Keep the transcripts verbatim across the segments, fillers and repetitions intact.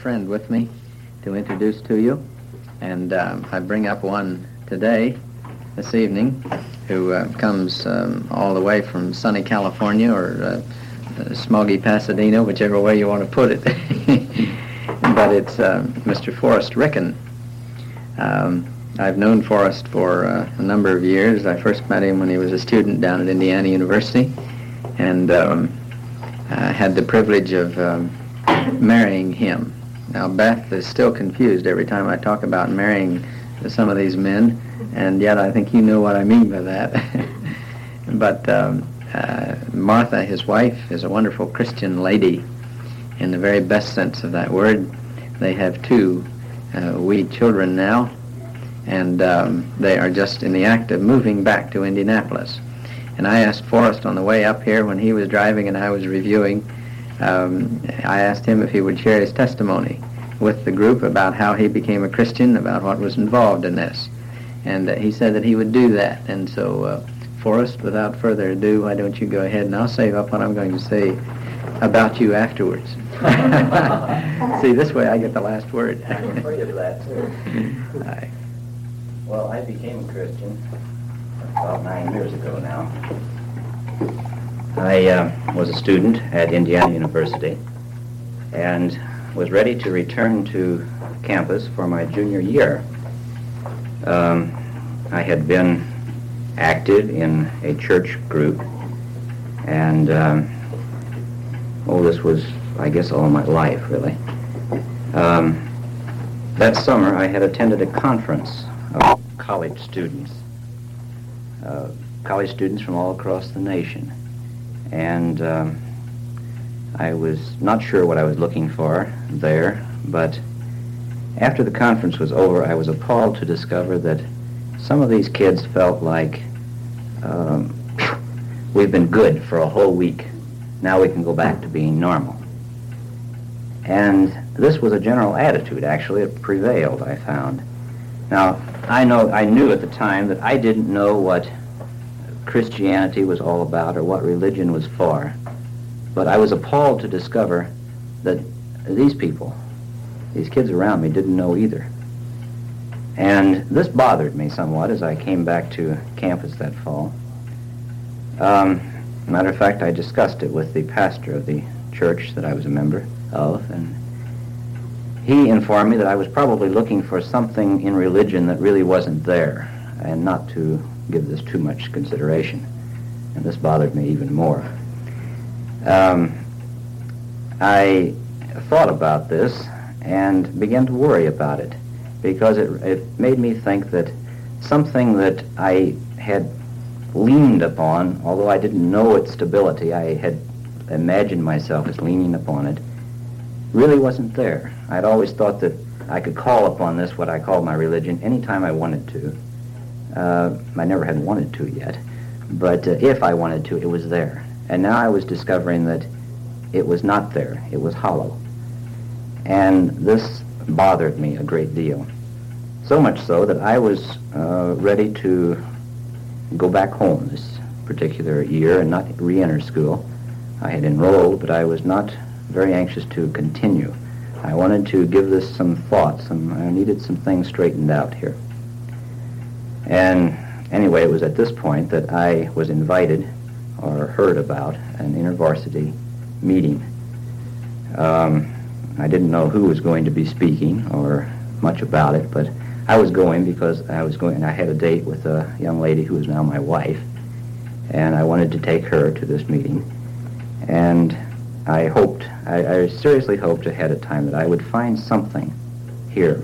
friend with me to introduce to you, and um, I bring up one today, this evening, who uh, comes um, all the way from sunny California or uh, uh, smoggy Pasadena, whichever way you want to put it. But it's uh, Mister Forrest Ricken. Um, I've known Forrest for uh, a number of years. I first met him when he was a student down at Indiana University, and um, I had the privilege of um, marrying him. Now, Beth is still confused every time I talk about marrying some of these men, and yet I think you know what I mean by that. But um, uh, Martha, his wife, is a wonderful Christian lady in the very best sense of that word. They have two uh, wee children now, and um, they are just in the act of moving back to Indianapolis. And I asked Forrest on the way up here when he was driving and I was reviewing, um, I asked him if he would share his testimony with the group about how he became a Christian, about what was involved in this. And uh, he said that he would do that. And so, uh, Forrest, without further ado, why don't you go ahead, and I'll save up what I'm going to say about you afterwards. See, this way I get the last word. I'm afraid of that, too. Aye. Well, I became a Christian about nine years ago now. I uh, was a student at Indiana University and was ready to return to campus for my junior year. Um, I had been active in a church group, and um, oh, this was, I guess, all my life, really. Um, that summer, I had attended a conference of college students, uh, college students from all across the nation, and um, I was not sure what I was looking for there, but after the conference was over, I was appalled to discover that some of these kids felt like, um, we've been good for a whole week, now we can go back to being normal. And this was a general attitude, actually. It prevailed, I found. Now, I know I knew at the time that I didn't know what Christianity was all about or what religion was for, but I was appalled to discover that these people, these kids around me, didn't know either. And this bothered me somewhat as I came back to campus that fall. Um, matter of fact, I discussed it with the pastor of the church that I was a member of, and he informed me that I was probably looking for something in religion that really wasn't there, and not to give this too much consideration. And this bothered me even more. Um, I thought about this and began to worry about it, because it, it made me think that something that I had leaned upon, although I didn't know its stability, I had imagined myself as leaning upon it, really wasn't there. I'd always thought that I could call upon this, what I called my religion, anytime I wanted to. Uh, I never had wanted to yet, but uh, if I wanted to, it was there. And now I was discovering that it was not there. It was hollow. And this bothered me a great deal. So much so that I was uh, ready to go back home this particular year and not re-enter school. I had enrolled, but I was not very anxious to continue. I wanted to give this some thought. Some, I needed some things straightened out here. And anyway, it was at this point that I was invited or heard about an InterVarsity meeting. Um, I didn't know who was going to be speaking or much about it, but I was going because I was going, and I had a date with a young lady who is now my wife, and I wanted to take her to this meeting. And I hoped, I, I seriously hoped ahead of time that I would find something here.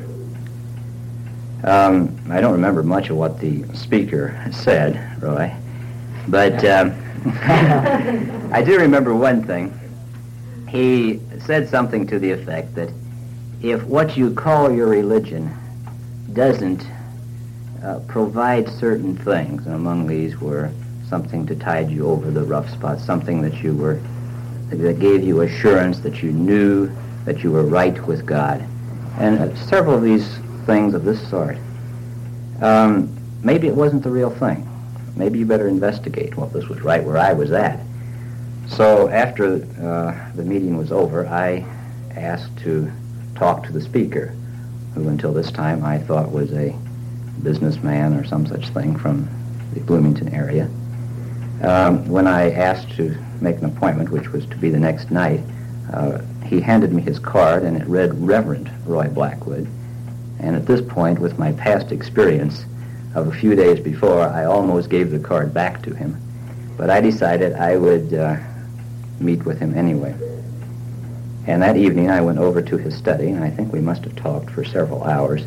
Um, I don't remember much of what the speaker said, Roy, but um, I do remember one thing. He said something to the effect that if what you call your religion doesn't uh, provide certain things, and among these were something to tide you over the rough spots, something that you were, that gave you assurance that you knew that you were right with God, and uh, several of these things of this sort, um, maybe it wasn't the real thing. Maybe you better investigate. Well, this was right where I was at. So after uh, the meeting was over, I asked to talk to the speaker, who until this time I thought was a businessman or some such thing from the Bloomington area. Um, when I asked to make an appointment, which was to be the next night, uh, he handed me his card, and it read Reverend Roy Blackwood. And at this point, with my past experience of a few days before, I almost gave the card back to him. But I decided I would uh, meet with him anyway. And that evening I went over to his study, and I think we must have talked for several hours.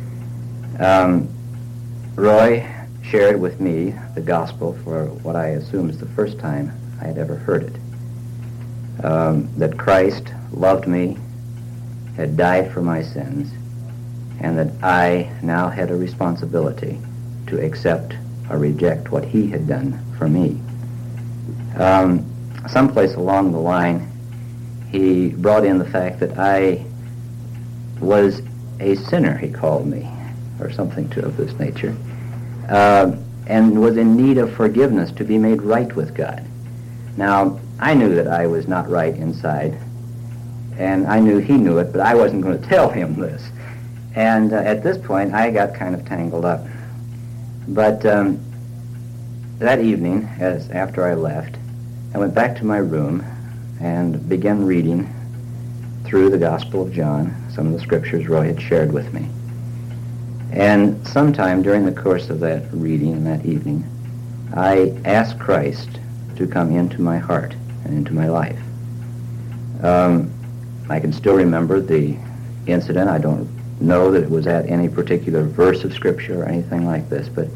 Um, Roy shared with me the gospel for what I assume is the first time I had ever heard it. Um, that Christ loved me, had died for my sins, and that I now had a responsibility to accept or reject what he had done for me. Um, someplace along the line, he brought in the fact that I was a sinner, he called me, or something to of this nature, uh, and was in need of forgiveness to be made right with God. Now, I knew that I was not right inside, and I knew he knew it, but I wasn't going to tell him this. And uh, at this point, I got kind of tangled up. But um, that evening, as after I left, I went back to my room and began reading through the Gospel of John, some of the scriptures Roy had shared with me. And sometime during the course of that reading and that evening, I asked Christ to come into my heart and into my life. Um, I can still remember the incident. I don't know that it was at any particular verse of Scripture or anything like this, but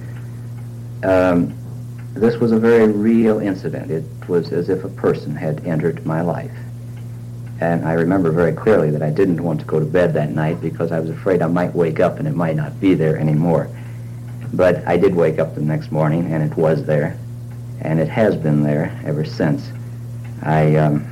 um, this was a very real incident. It was as if a person had entered my life. And I remember very clearly that I didn't want to go to bed that night because I was afraid I might wake up and it might not be there anymore. But I did wake up the next morning, and it was there, and it has been there ever since. I um,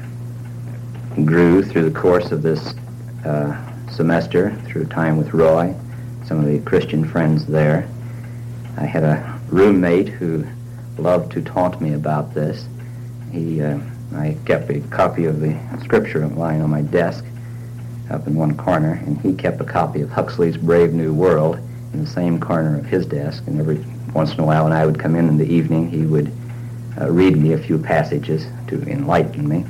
grew through the course of this uh, semester, through time with Roy, some of the Christian friends there. I had a roommate who loved to taunt me about this. He, uh, I kept a copy of the scripture lying on my desk up in one corner, and he kept a copy of Huxley's Brave New World in the same corner of his desk. And every once in a while when I would come in in the evening, he would uh, read me a few passages to enlighten me.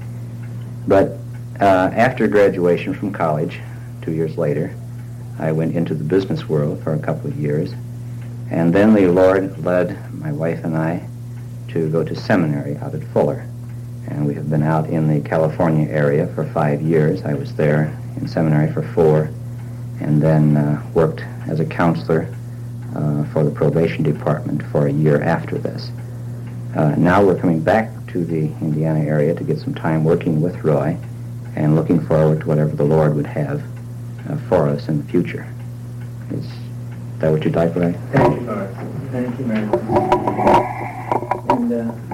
But uh, after graduation from college, two years later, I went into the business world for a couple of years. And then the Lord led my wife and I to go to seminary out at Fuller. And we have been out in the California area for five years. I was there in seminary for four, and then uh, worked as a counselor uh, for the probation department for a year after this. Uh, now we're coming back to the Indiana area to get some time working with Roy and looking forward to whatever the Lord would have uh, for us in the future. Is that what you'd like, Roy? Thank you, Lord. Thank you very much. And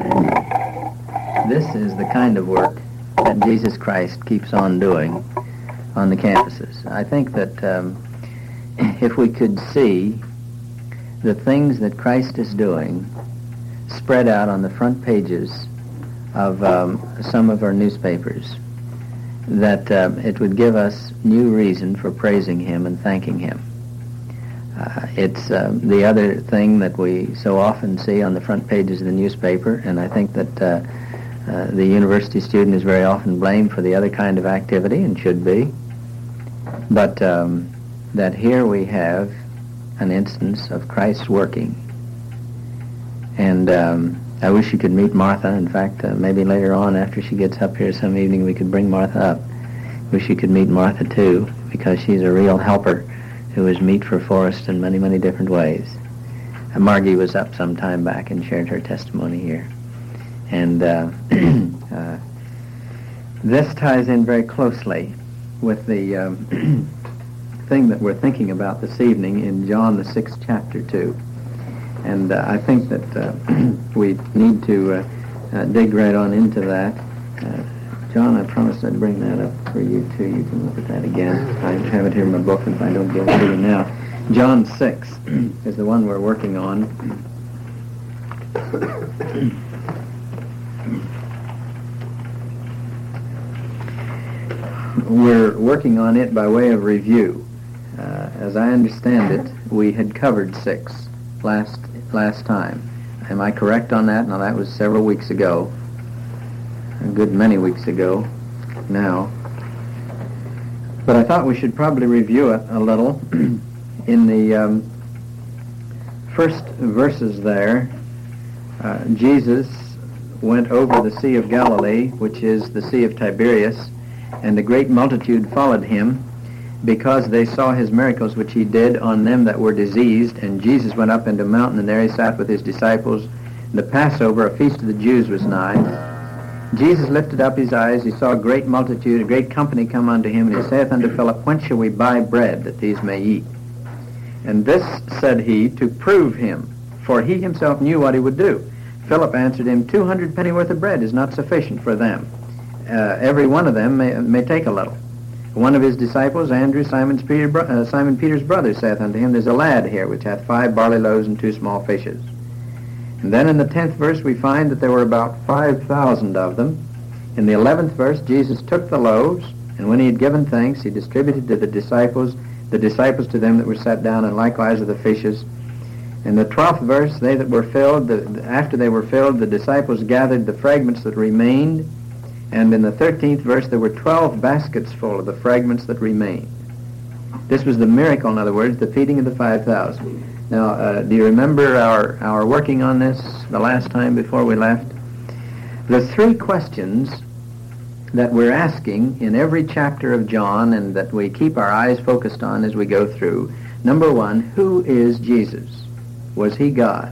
uh, this is the kind of work that Jesus Christ keeps on doing on the campuses. I think that um, if we could see the things that Christ is doing spread out on the front pages of um, some of our newspapers, that uh, it would give us new reason for praising him and thanking him. Uh, it's uh, the other thing that we so often see on the front pages of the newspaper, and I think that uh, uh, the university student is very often blamed for the other kind of activity, and should be. But um, that here we have an instance of Christ working. And um, I wish you could meet Martha. In fact, uh, maybe later on after she gets up here some evening we could bring Martha up. Wish you could meet Martha too, because she's a real helper who is meet for Forrest in many, many different ways. Uh, Margie was up some time back and shared her testimony here. And uh, uh, this ties in very closely with the um, thing that we're thinking about this evening in John, the sixth chapter, too. And uh, I think that uh, we need to uh, uh, dig right on into that. Uh, John, I promised I'd bring that up for you, too. You can look at that again. I have it here in my book, and if I don't give it to you now. John six is the one we're working on. we're working on it by way of review. Uh, as I understand it, we had covered six last last time. Am I correct on that? Now, that was several weeks ago, a good many weeks ago now. But I thought we should probably review it a little. In the um, first verses there, uh, Jesus went over the Sea of Galilee, which is the Sea of Tiberias, and a great multitude followed him, because they saw his miracles which he did on them that were diseased. And Jesus went up into a mountain, and there he sat with his disciples. The Passover, a feast of the Jews, was nigh. Jesus lifted up his eyes, he saw a great multitude, a great company come unto him, and he saith unto Philip, Whence shall we buy bread, that these may eat? And this said he, to prove him, for he himself knew what he would do. Philip answered him, Two hundred pennyworth of bread is not sufficient for them. Uh, every one of them may, may take a little. One of his disciples, Andrew, Simon's Peter, uh, Simon Peter's brother, saith unto him, There's a lad here which hath five barley loaves and two small fishes. And then in the tenth verse we find that there were about five thousand of them. In the eleventh verse, Jesus took the loaves, and when he had given thanks, he distributed to the disciples, the disciples to them that were set down, and likewise of the fishes. In the twelfth verse, they that were filled, the, after they were filled, the disciples gathered the fragments that remained. And in the thirteenth verse, there were twelve baskets full of the fragments that remained. This was the miracle, in other words, the feeding of the five thousand. Now, uh, do you remember our, our working on this the last time before we left? The three questions that we're asking in every chapter of John and that we keep our eyes focused on as we go through. Number one, who is Jesus? Was he God?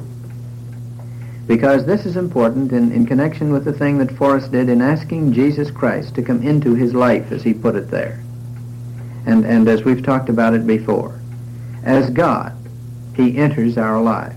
Because this is important in, in connection with the thing that Forrest did in asking Jesus Christ to come into his life, as he put it there. And, and as we've talked about it before. As God, he enters our lives.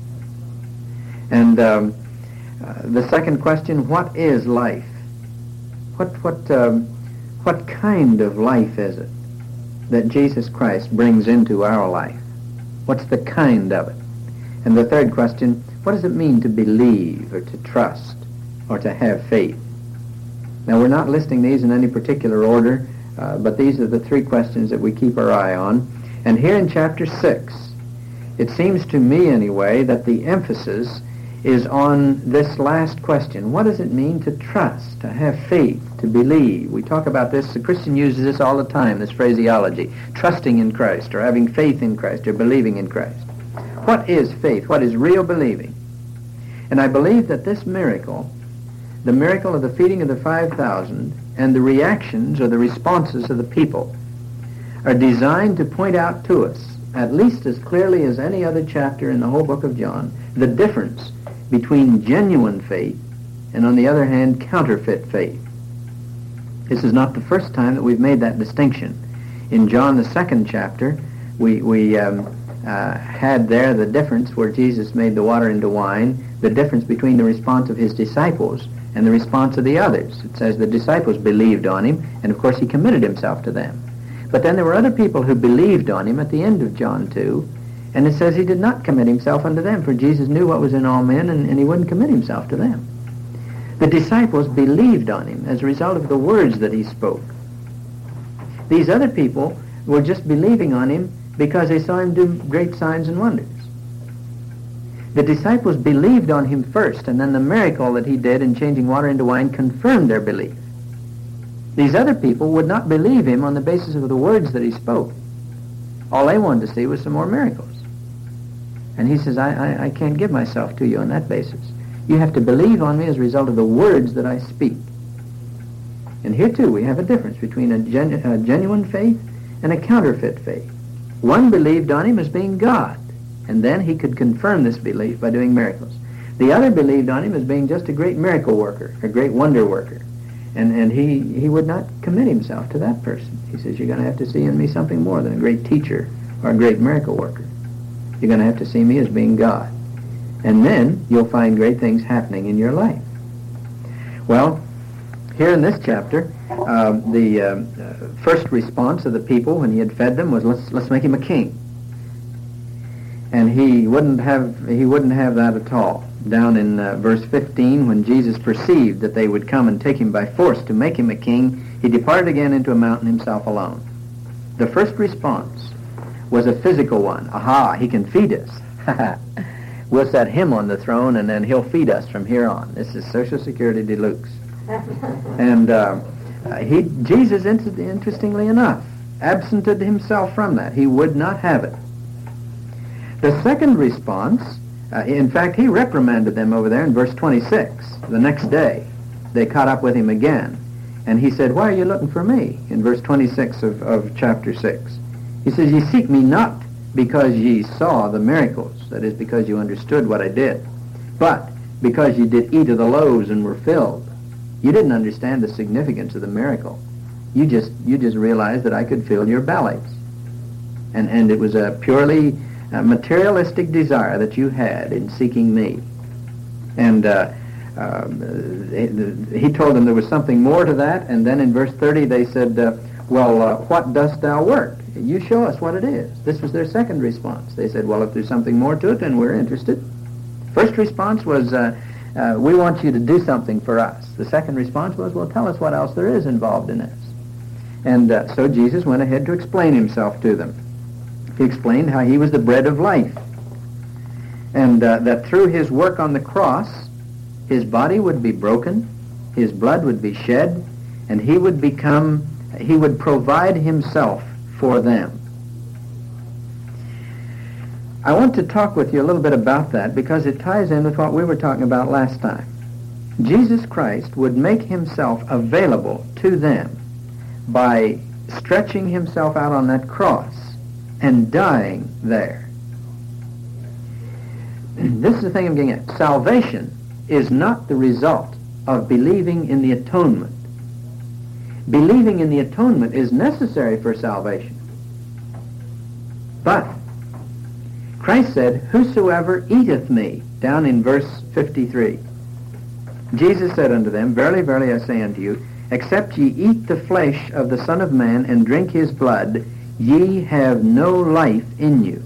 And um, uh, the second question, what is life? What, what, um, what kind of life is it that Jesus Christ brings into our life? What's the kind of it? And the third question, what does it mean to believe or to trust or to have faith? Now, we're not listing these in any particular order, uh, but these are the three questions that we keep our eye on. And here in chapter six, it seems to me anyway that the emphasis is on this last question. What does it mean to trust, to have faith, to believe? We talk about this, the Christian uses this all the time, this phraseology, trusting in Christ or having faith in Christ or believing in Christ. What is faith? What is real believing? And I believe that this miracle, the miracle of the feeding of the five thousand, and the reactions or the responses of the people are designed to point out to us, at least as clearly as any other chapter in the whole book of John, the difference between genuine faith and, on the other hand, counterfeit faith. This is not the first time that we've made that distinction. In John, the second chapter, we, we um, uh, had there the difference where Jesus made the water into wine, the difference between the response of his disciples and the response of the others. It says the disciples believed on him, and of course he committed himself to them. But then there were other people who believed on him at the end of John two, and it says he did not commit himself unto them, for Jesus knew what was in all men, and, and he wouldn't commit himself to them. The disciples believed on him as a result of the words that he spoke. These other people were just believing on him because they saw him do great signs and wonders. The disciples believed on him first, and then the miracle that he did in changing water into wine confirmed their belief. These other people would not believe him on the basis of the words that he spoke. All they wanted to see was some more miracles. And he says, I, I, I can't give myself to you on that basis. You have to believe on me as a result of the words that I speak. And here, too, we have a difference between a, genu- a genuine faith and a counterfeit faith. One believed on him as being God, and then he could confirm this belief by doing miracles. The other believed on him as being just a great miracle worker, a great wonder worker. And, and he, he would not commit himself to that person. He says, you're going to have to see in me something more than a great teacher or a great miracle worker. You're going to have to see me as being God. And then you'll find great things happening in your life. Well, here in this chapter, uh, the uh, uh, first response of the people when he had fed them was, let's let's make him a king. And he wouldn't have he wouldn't have that at all. Down in uh, verse fifteen, when Jesus perceived that they would come and take him by force to make him a king, He departed again into a mountain himself alone. The first response was a physical one. Aha, he can feed us. We'll set him on the throne, and then he'll feed us from here on. This is Social Security deluxe. And uh, he, Jesus, interestingly enough, absented himself from that. He would not have it. The second response, uh, in fact, he reprimanded them over there in verse twenty-six. The next day, they caught up with him again. And he said, why are you looking for me? In verse twenty-six of, of chapter six. He says, ye seek me not because ye saw the miracles, that is, because you understood what I did, but because you did eat of the loaves and were filled. You didn't understand the significance of the miracle. You just you just realized that I could fill your bellies. And, and it was a purely uh, materialistic desire that you had in seeking me. And uh, uh, he, he told them there was something more to that, and then in verse thirty they said, uh, well, uh, what dost thou work? You show us what it is. This was their second response. They said, well, if there's something more to it, then we're interested. First response was, uh, uh, we want you to do something for us. The second response was, well, tell us what else there is involved in this. And uh, so Jesus went ahead to explain himself to them. He explained how he was the bread of life, and uh, that through his work on the cross, his body would be broken, his blood would be shed, and he would become, he would provide himself for them. I want to talk with you a little bit about that because it ties in with what we were talking about last time. Jesus Christ would make himself available to them by stretching himself out on that cross and dying there. This is the thing I'm getting at. Salvation is not the result of believing in the atonement. Believing in the atonement is necessary for salvation. But Christ said, whosoever eateth me, down in verse fifty-three. Jesus said unto them, verily, verily, I say unto you, except ye eat the flesh of the Son of Man and drink his blood, ye have no life in you.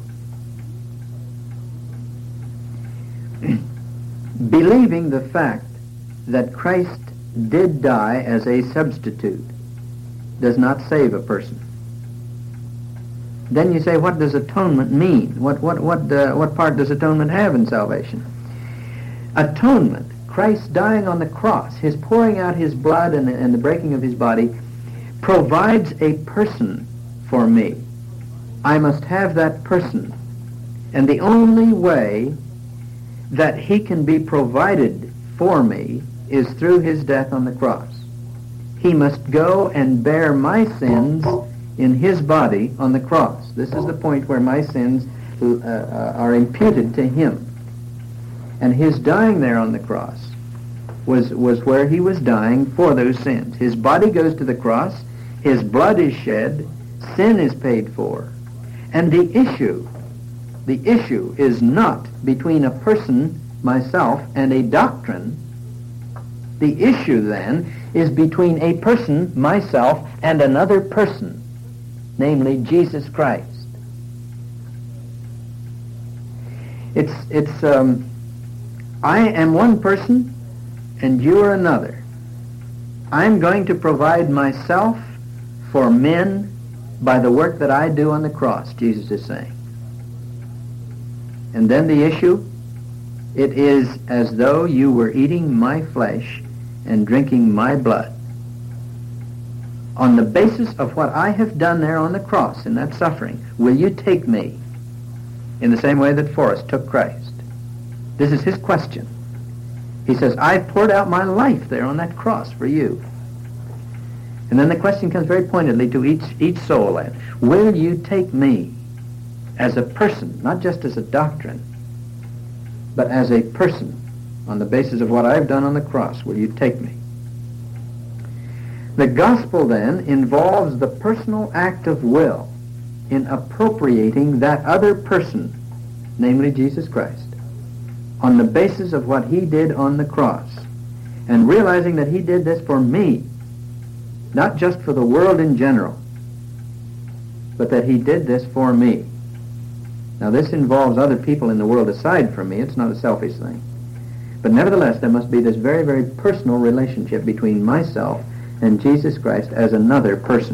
Believing the fact that Christ did die as a substitute does not save a person. Then you say, what does atonement mean? What what what uh, what part does atonement have in salvation? Atonement, Christ dying on the cross, his pouring out his blood and, and the breaking of his body, provides a person for me. I must have that person. And the only way that he can be provided for me is through his death on the cross. He must go and bear my sins in his body on the cross. This is the point where my sins uh, uh, are imputed to him. And his dying there on the cross was, was where he was dying for those sins. His body goes to the cross, his blood is shed, sin is paid for. And the issue, the issue is not between a person, myself, and a doctrine. The issue then is between a person, myself, and another person, namely Jesus Christ. It's, it's, um, I am one person and you are another. I'm going to provide myself for men by the work that I do on the cross, Jesus is saying. And then the issue, it is as though you were eating my flesh and drinking my blood. On the basis of what I have done there on the cross in that suffering, will you take me in the same way that Forrest took Christ? This is his question. He says, I poured out my life there on that cross for you. And then the question comes very pointedly to each, each soul. And will you take me as a person, not just as a doctrine, but as a person on the basis of what I've done on the cross? Will you take me? The gospel then involves the personal act of will in appropriating that other person, namely Jesus Christ, on the basis of what he did on the cross, and realizing that he did this for me, not just for the world in general, but that he did this for me. Now this involves other people in the world aside from me. It's not a selfish thing. But nevertheless, there must be this very, very personal relationship between myself and Jesus Christ as another person.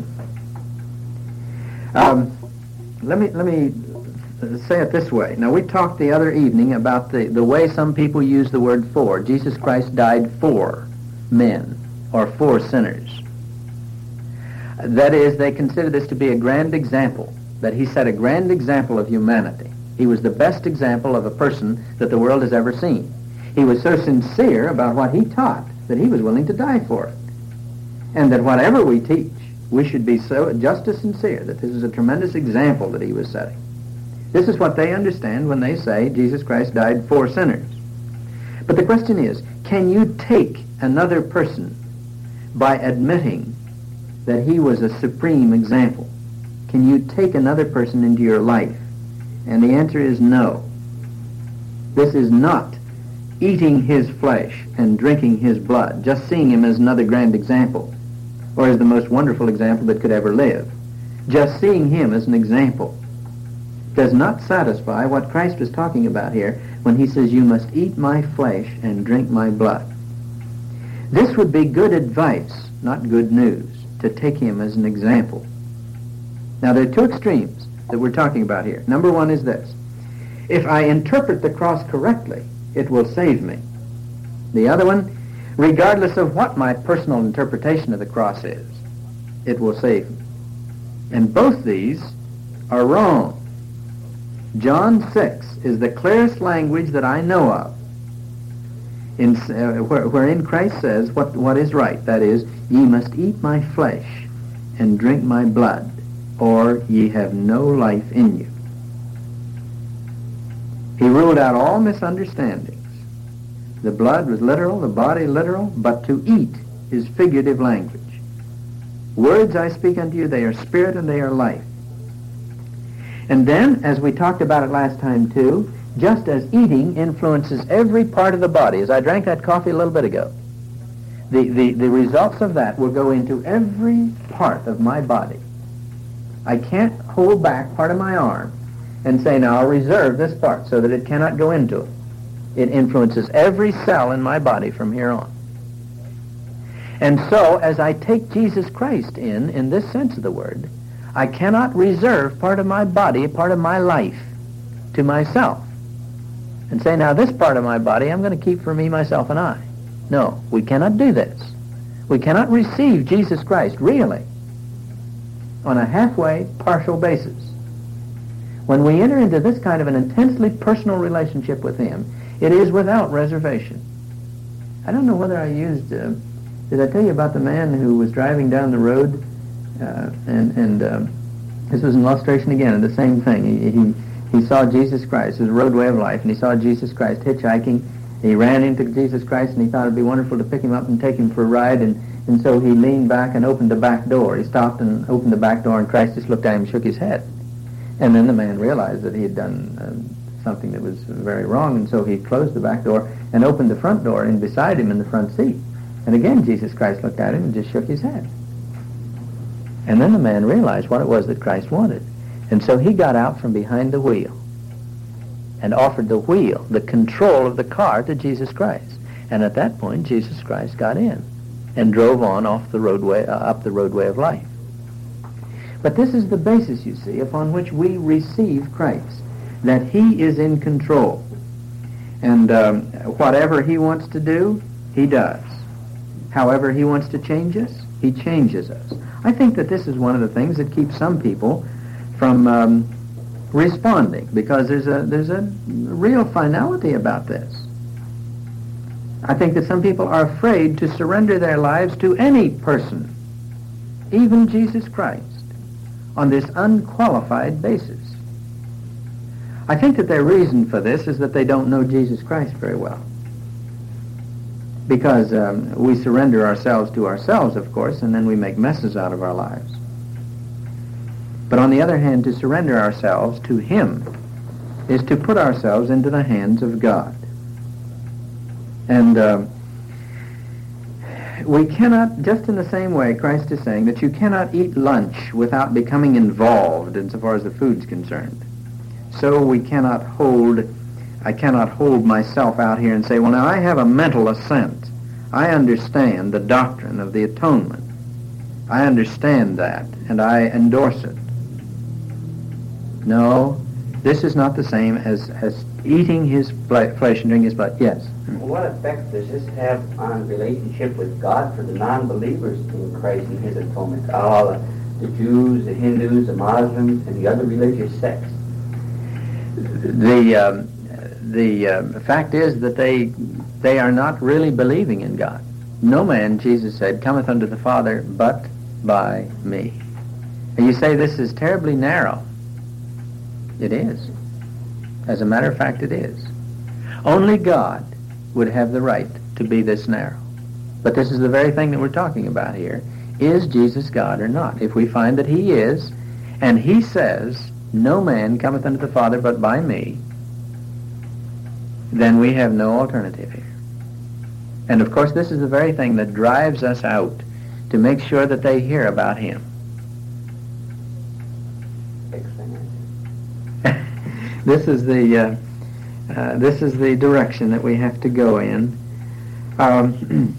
Um, let me let me say it this way. Now, we talked the other evening about the, the way some people use the word for. Jesus Christ died for men, or for sinners. That is, they consider this to be a grand example, that he set a grand example of humanity. He was the best example of a person that the world has ever seen. He was so sincere about what he taught that he was willing to die for it. And that whatever we teach, we should be so just as sincere that this is a tremendous example that he was setting. This is what they understand when they say Jesus Christ died for sinners. But the question is, can you take another person by admitting that he was a supreme example? Can you take another person into your life? And the answer is no. This is not eating his flesh and drinking his blood, just seeing him as another grand example, or as the most wonderful example that could ever live. Just seeing him as an example does not satisfy what Christ was talking about here when he says, you must eat my flesh and drink my blood. This would be good advice, not good news, to take him as an example. Now, there are two extremes that we're talking about here. Number one is this. If I interpret the cross correctly, it will save me. The other one, regardless of what my personal interpretation of the cross is, it will save me. And both these are wrong. John six is the clearest language that I know of, in, uh, where, wherein Christ says what, what is right. That is, ye must eat my flesh and drink my blood, or ye have no life in you. He ruled out all misunderstandings. The blood was literal, the body literal, but to eat is figurative language. Words I speak unto you, they are spirit and they are life. And then, as we talked about it last time too, just as eating influences every part of the body, as I drank that coffee a little bit ago, the, the, the results of that will go into every part of my body. I can't hold back part of my arm and say, now I'll reserve this part so that it cannot go into it. It influences every cell in my body from here on. And so, as I take Jesus Christ in, in this sense of the word, I cannot reserve part of my body, part of my life, to myself and say, now this part of my body I'm going to keep for me, myself, and I. No, we cannot do this. We cannot receive Jesus Christ, really, on a halfway, partial basis. When we enter into this kind of an intensely personal relationship with him, it is without reservation. I don't know whether I used, uh, did I tell you about the man who was driving down the road, uh, and, and um, this was an illustration again of the same thing. He, he, he saw Jesus Christ, his roadway of life, and he saw Jesus Christ hitchhiking. He ran into Jesus Christ, and he thought it'd be wonderful to pick him up and take him for a ride, and, and so he leaned back and opened the back door. He stopped and opened the back door, and Christ just looked at him and shook his head. And then the man realized that he had done uh, something that was very wrong, and so he closed the back door and opened the front door in beside him in the front seat. And again, Jesus Christ looked at him and just shook his head. And then the man realized what it was that Christ wanted. And so he got out from behind the wheel and offered the wheel, the control of the car, to Jesus Christ. And at that point, Jesus Christ got in and drove on off the roadway, uh, up the roadway of life. But this is the basis, you see, upon which we receive Christ, that he is in control. And um, whatever he wants to do, he does. However he wants to change us, he changes us. I think that this is one of the things that keeps some people from um, responding, because there's a, there's a real finality about this. I think that some people are afraid to surrender their lives to any person, even Jesus Christ, on this unqualified basis. I think that their reason for this is that they don't know Jesus Christ very well. Because um, we surrender ourselves to ourselves, of course, and then we make messes out of our lives. But on the other hand, to surrender ourselves to him is to put ourselves into the hands of God. And uh, we cannot, just in the same way, Christ is saying that you cannot eat lunch without becoming involved insofar as the food's concerned. So we cannot hold, I cannot hold myself out here and say, well, now I have a mental assent. I understand the doctrine of the atonement. I understand that, and I endorse it. No, this is not the same as, as eating his flesh and drinking his blood. Yes? Well, what effect does this have on relationship with God for the non-believers in Christ and his atonement? All the, the Jews, the Hindus, the Muslims, and the other religious sects. The um, the uh, fact is that they they are not really believing in God. No man, Jesus said, cometh unto the Father but by me. And you say this is terribly narrow. It is. As a matter of fact, it is. Only God would have the right to be this narrow. But this is the very thing that we're talking about here. Is Jesus God or not? If we find that he is, and he says, no man cometh unto the Father but by me, then we have no alternative here. And of course, this is the very thing that drives us out to make sure that they hear about him. This is the uh, uh, this is the direction that we have to go in. Um,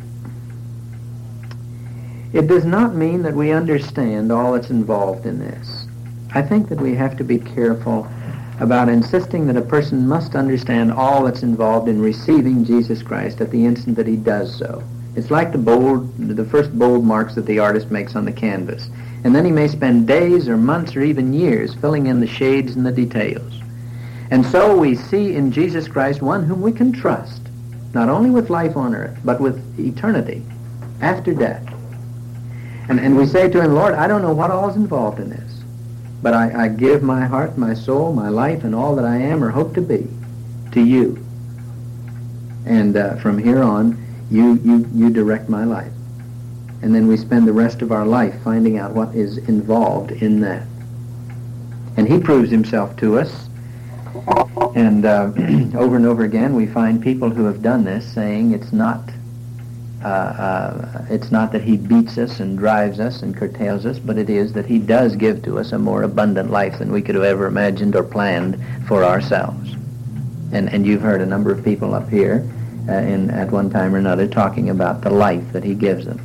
it does not mean that we understand all that's involved in this. I think that we have to be careful about insisting that a person must understand all that's involved in receiving Jesus Christ at the instant that he does so. It's like the bold, the first bold marks that the artist makes on the canvas. And then he may spend days or months or even years filling in the shades and the details. And so we see in Jesus Christ one whom we can trust, not only with life on earth, but with eternity after death. And, and we say to him, Lord, I don't know what all is involved in this, but I, I give my heart, my soul, my life, and all that I am or hope to be to you. And uh, from here on, you, you, you direct my life. And then we spend the rest of our life finding out what is involved in that. And he proves himself to us. And uh, over and over again we find people who have done this saying it's not uh, uh, it's not that he beats us and drives us and curtails us, but it is that he does give to us a more abundant life than we could have ever imagined or planned for ourselves. And and you've heard a number of people up here uh, in at one time or another talking about the life that he gives them.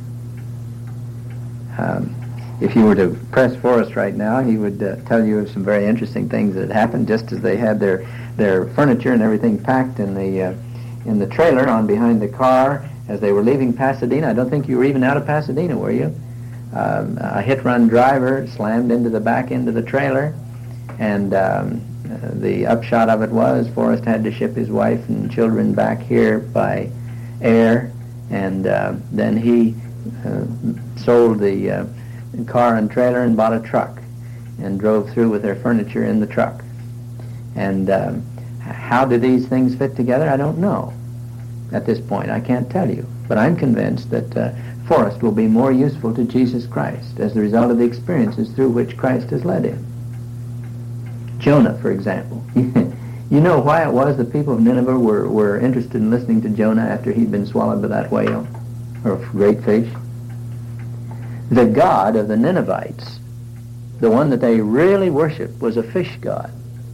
Um, if you were to press Forrest right now, he would uh, tell you of some very interesting things that had happened just as they had their their furniture and everything packed in the uh, in the trailer on behind the car as they were leaving Pasadena. I don't think you were even out of Pasadena, were you? Um, a hit-run driver slammed into the back end of the trailer, and um, uh, the upshot of it was Forrest had to ship his wife and children back here by air, and uh, then he uh, sold the uh, car and trailer and bought a truck and drove through with their furniture in the truck. And um, how do these things fit together? I don't know at this point. I can't tell you. But I'm convinced that uh, Forrest will be more useful to Jesus Christ as the result of the experiences through which Christ has led him. Jonah, for example. You know why it was the people of Nineveh were, were interested in listening to Jonah after he'd been swallowed by that whale or great fish? The god of the Ninevites, the one that they really worshiped, was a fish god.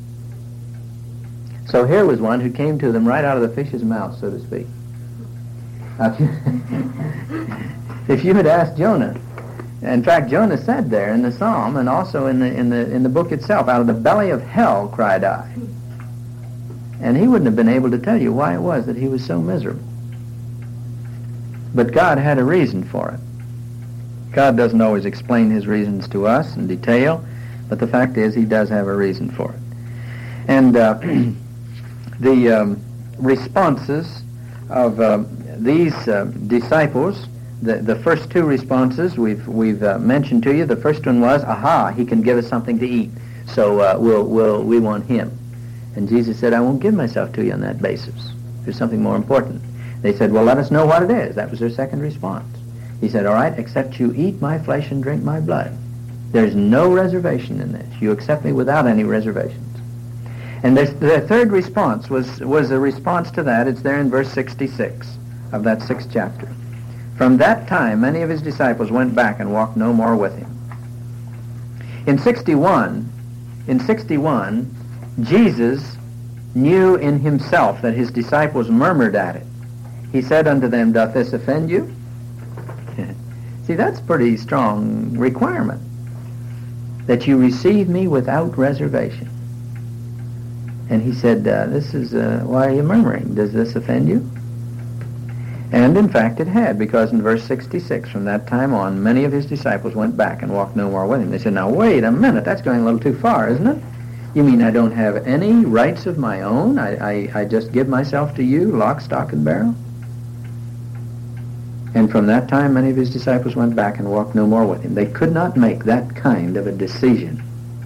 So here was one who came to them right out of the fish's mouth, so to speak. Now, if you had asked Jonah, in fact, Jonah said there in the psalm and also in the in the in the book itself, out of the belly of hell cried I. And he wouldn't have been able to tell you why it was that he was so miserable. But God had a reason for it. God doesn't always explain his reasons to us in detail, but the fact is he does have a reason for it. And uh, the um, responses of uh, these uh, disciples, the, the first two responses we've we've uh, mentioned to you. The first one was, aha, he can give us something to eat, so uh, we'll, we'll, we want him. And Jesus said, I won't give myself to you on that basis. There's something more important. They said, well, let us know what it is. That was their second response. He said, all right, except you eat my flesh and drink my blood. There's no reservation in this. You accept me without any reservations. And their, their third response was, was a response to that. It's there in verse sixty-six of that sixth chapter. From that time, many of his disciples went back and walked no more with him. In sixty-one, in sixty-one, Jesus knew in himself that his disciples murmured at it. He said unto them, doth this offend you? See, that's a pretty strong requirement, that you receive me without reservation. And he said, uh, this is, uh, why are you murmuring? Does this offend you? And in fact it had, because in verse sixty-six, from that time on, many of his disciples went back and walked no more with him. They said, now wait a minute, that's going a little too far, isn't it? You mean I don't have any rights of my own? I, I, I just give myself to you, lock, stock, and barrel? And from that time, many of his disciples went back and walked no more with him. They could not make that kind of a decision.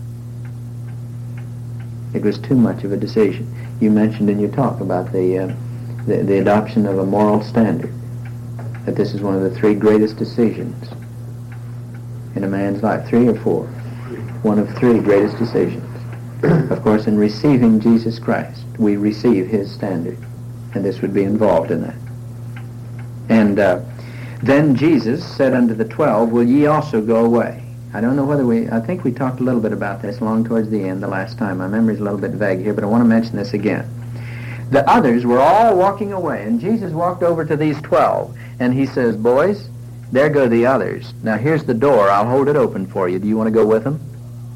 It was too much of a decision. You mentioned in your talk about the, uh, the, the adoption of a moral standard, that this is one of the three greatest decisions in a man's life. Three or four? One of three greatest decisions. Of course, in receiving Jesus Christ, we receive his standard, and this would be involved in that. And uh, then Jesus said unto the twelve, will ye also go away? I don't know whether we, I think we talked a little bit about this along towards the end the last time. My memory's a little bit vague here, but I want to mention this again. The others were all walking away, and Jesus walked over to these twelve, and he says, boys, there go the others. Now here's the door. I'll hold it open for you. Do you want to go with them?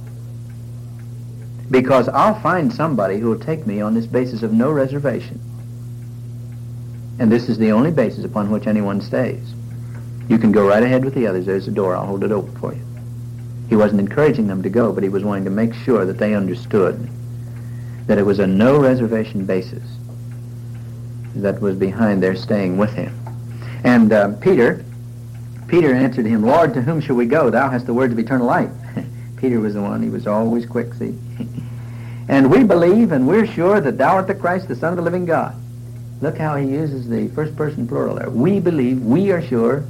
Because I'll find somebody who will take me on this basis of no reservation. And this is the only basis upon which anyone stays. You can go right ahead with the others. There's the door. I'll hold it open for you. He wasn't encouraging them to go, but he was wanting to make sure that they understood that it was a no reservation basis that was behind their staying with him. And uh, Peter, Peter answered him, Lord, to whom shall we go? Thou hast the words of eternal life. Peter was the one. He was always quick, see. And we believe and we're sure that thou art the Christ, the Son of the living God. Look how he uses the first person plural there. We believe, we are sure.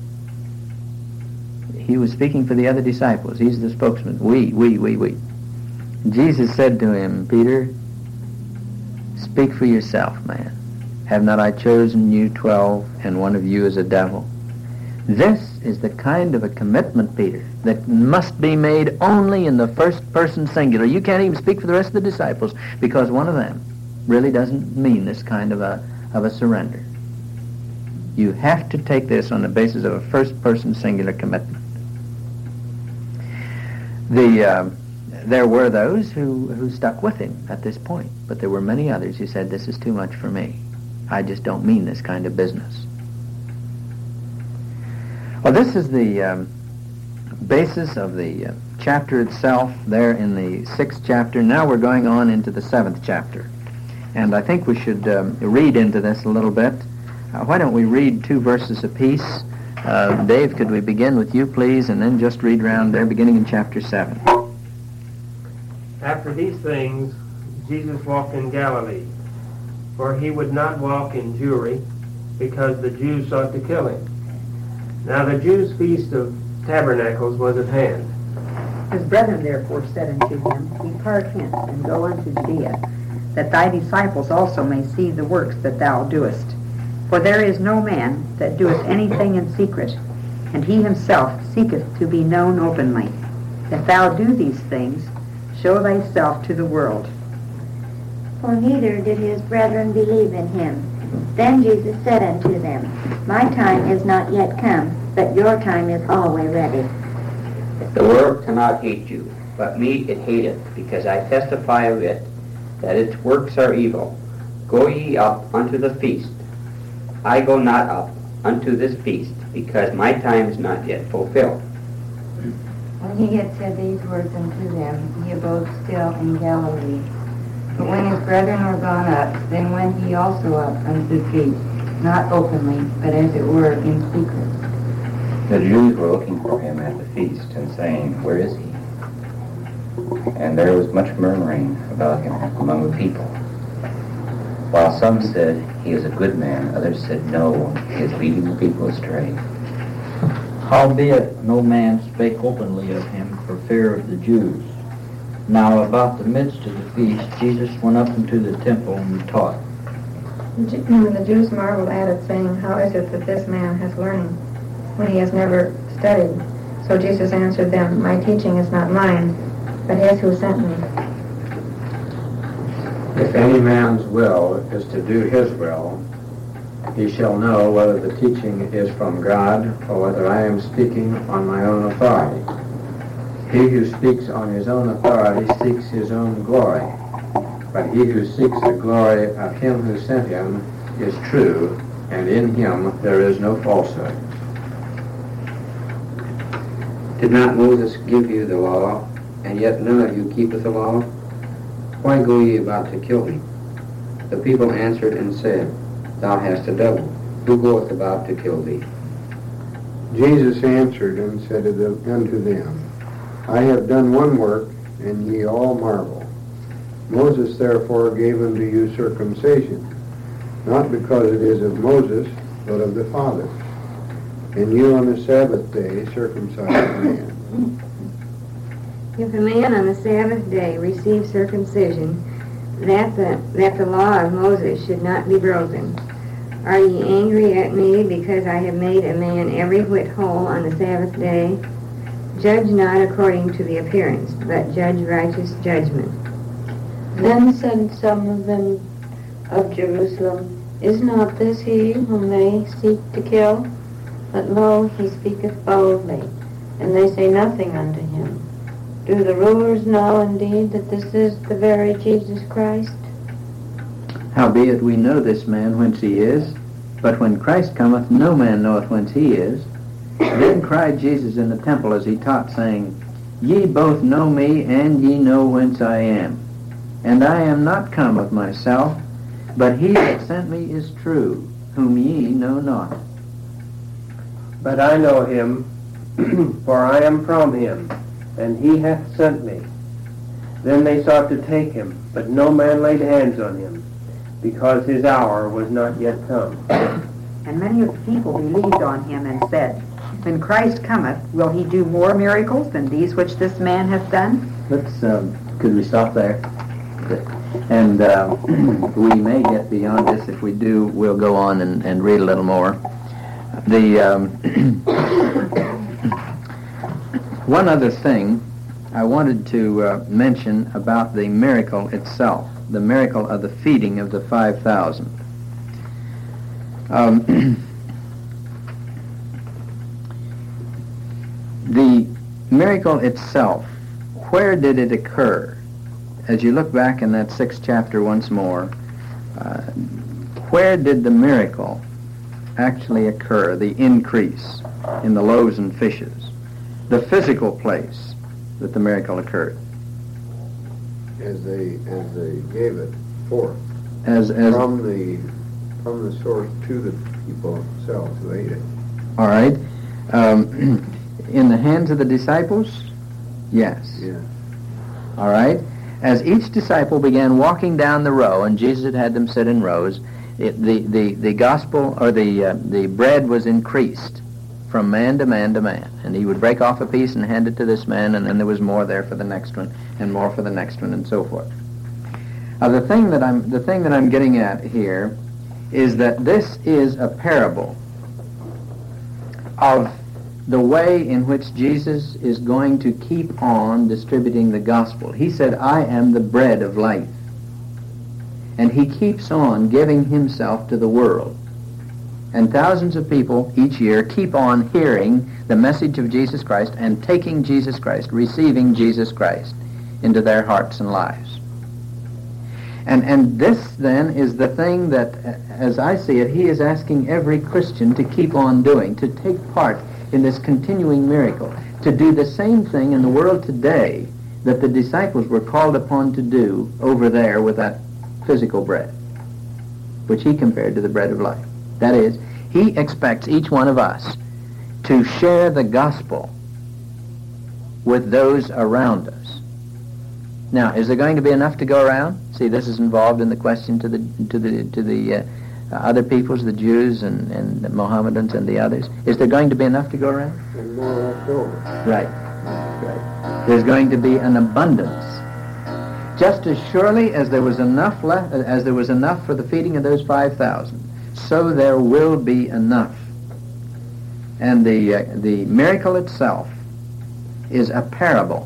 He was speaking for the other disciples. He's the spokesman. We, we, we, we. Jesus said to him, Peter, speak for yourself, man. Have not I chosen you twelve, and one of you is a devil? This is the kind of a commitment, Peter, that must be made only in the first person singular. You can't even speak for the rest of the disciples, because one of them really doesn't mean this kind of a of a surrender. You have to take this on the basis of a first person singular commitment. The uh, there were those who, who stuck with him at this point, but there were many others who said, this is too much for me. I just don't mean this kind of business. Well, this is the um, basis of the uh, chapter itself there in the sixth chapter. Now we're going on into the seventh chapter. And I think we should um, read into this a little bit. Uh, why don't we read two verses apiece? Uh, Dave, could we begin with you, please, and then just read around there, beginning in chapter seven. After these things, Jesus walked in Galilee, for he would not walk in Jewry, because the Jews sought to kill him. Now the Jews' feast of tabernacles was at hand. His brethren therefore said unto him, Depart hence, and go unto Judea, that thy disciples also may see the works that thou doest. For there is no man that doeth anything in secret, and he himself seeketh to be known openly. If thou do these things, show thyself to the world. For neither did his brethren believe in him. Then Jesus said unto them, My time is not yet come, but your time is always ready. The world cannot hate you, but me it hateth, because I testify of it, that its works are evil. Go ye up unto the feast. I go not up unto this feast, because my time is not yet fulfilled. When he had said these words unto them, he abode still in Galilee. But when his brethren were gone up, then went he also up unto the feast, not openly, but as it were in secret. The Jews were looking for him at the feast and saying, Where is he? And there was much murmuring about him among the people. While some said, He is a good man, others said, No, he is leading the people astray. Howbeit no man spake openly of him for fear of the Jews. Now about the midst of the feast Jesus went up into the temple and taught. And the Jews marveled at it, saying, How is it that this man has learning, when he has never studied? So Jesus answered them, My teaching is not mine, but his who sent me. If any man's will is to do his will, he shall know whether the teaching is from God or whether I am speaking on my own authority. He who speaks on his own authority seeks his own glory, but he who seeks the glory of him who sent him is true, and in him there is no falsehood. Did not Moses give you the law, and yet none of you keepeth the law? Why go ye about to kill me? The people answered and said, Thou hast a devil. Who goeth about to kill thee? Jesus answered and said unto them, I have done one work, and ye all marvel. Moses therefore gave unto you circumcision, not because it is of Moses, but of the fathers. And you on the Sabbath day circumcise a man. If a man on the Sabbath day receives circumcision, that the, that the law of Moses should not be broken. Are ye angry at me because I have made a man every whit whole on the Sabbath day? Judge not according to the appearance, but judge righteous judgment. Then said some of them of Jerusalem, Is not this he whom they seek to kill? But lo, he speaketh boldly, and they say nothing unto him. Do the rulers know indeed that this is the very Jesus Christ? Howbeit we know this man whence he is, but when Christ cometh, no man knoweth whence he is. Then cried Jesus in the temple as he taught, saying, Ye both know me, and ye know whence I am. And I am not come of myself, but he that sent me is true, whom ye know not. But I know him, for I am from him, and he hath sent me. Then they sought to take him, but no man laid hands on him, because his hour was not yet come. And many of the people believed on him and said, When Christ cometh, will he do more miracles than these which this man hath done? Let's, um, could we stop there? Good. And uh, we may get beyond this. If we do, we'll go on and, and read a little more. The um, one other thing I wanted to uh, mention about the miracle itself, the miracle of the feeding of the five thousand. Um, the miracle itself, where did it occur? As you look back in that sixth chapter once more, uh, where did the miracle actually occur, the increase in the loaves and fishes, the physical place that the miracle occurred? As they as they gave it forth As, as from the from the source to the people themselves who ate it. All right. Um, in the hands of the disciples? Yes. Yeah. All right. As each disciple began walking down the row, and Jesus had had them sit in rows, it, the, the, the gospel, or the, uh, the bread was increased from man to man to man. And he would break off a piece and hand it to this man, and then there was more there for the next one, and more for the next one, and so forth. Now, the thing that I'm, the thing that I'm getting at here is that this is a parable of the way in which Jesus is going to keep on distributing the gospel. He said, I am the bread of life. And he keeps on giving himself to the world. And thousands of people each year keep on hearing the message of Jesus Christ and taking Jesus Christ, receiving Jesus Christ into their hearts and lives. And and this, then, is the thing that, as I see it, he is asking every Christian to keep on doing, to take part in this continuing miracle, to do the same thing in the world today that the disciples were called upon to do over there with that physical bread, which he compared to the bread of life. That is, he expects each one of us to share the gospel with those around us. Now, is there going to be enough to go around? See, this is involved in the question to the to the to the uh, other peoples, the Jews and, and the Mohammedans and the others. Is there going to be enough to go around? And more left over. Right. Right. There's going to be an abundance. Just as surely as there was enough left, as there was enough for the feeding of those five thousand, so there will be enough. And the uh, the miracle itself is a parable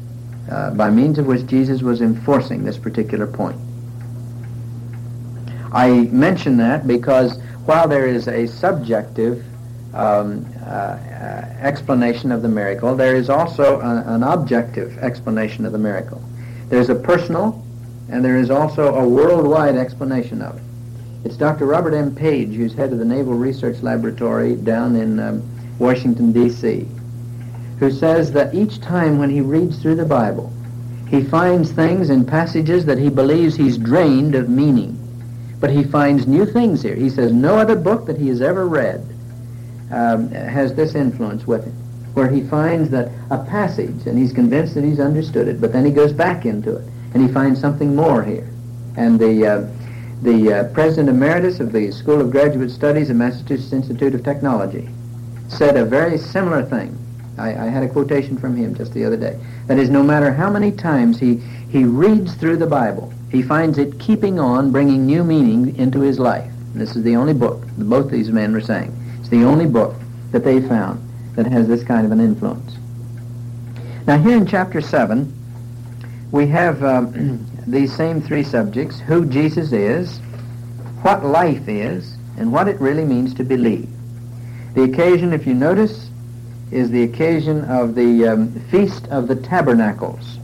uh, by means of which Jesus was enforcing this particular point. I mention that because while there is a subjective um, uh, uh, explanation of the miracle, there is also a, an objective explanation of the miracle. There's a personal, and there is also a worldwide explanation of it. It's Doctor Robert M. Page, who's head of the Naval Research Laboratory down in um, Washington, D C, who says that each time when he reads through the Bible, he finds things in passages that he believes he's drained of meaning. But he finds new things here. He says no other book that he has ever read um, has this influence with him, where he finds that a passage, and he's convinced that he's understood it, but then he goes back into it, and he finds something more here. And the uh, the uh, President Emeritus of the School of Graduate Studies at Massachusetts Institute of Technology said a very similar thing. I, I had a quotation from him just the other day. That is, no matter how many times he, he reads through the Bible, he finds it keeping on, bringing new meaning into his life. And this is the only book, both these men were saying, it's the only book that they found that has this kind of an influence. Now here in chapter seven, we have um, these same three subjects: who Jesus is, what life is, and what it really means to believe. The occasion, if you notice, is the occasion of the um, Feast of the Tabernacles.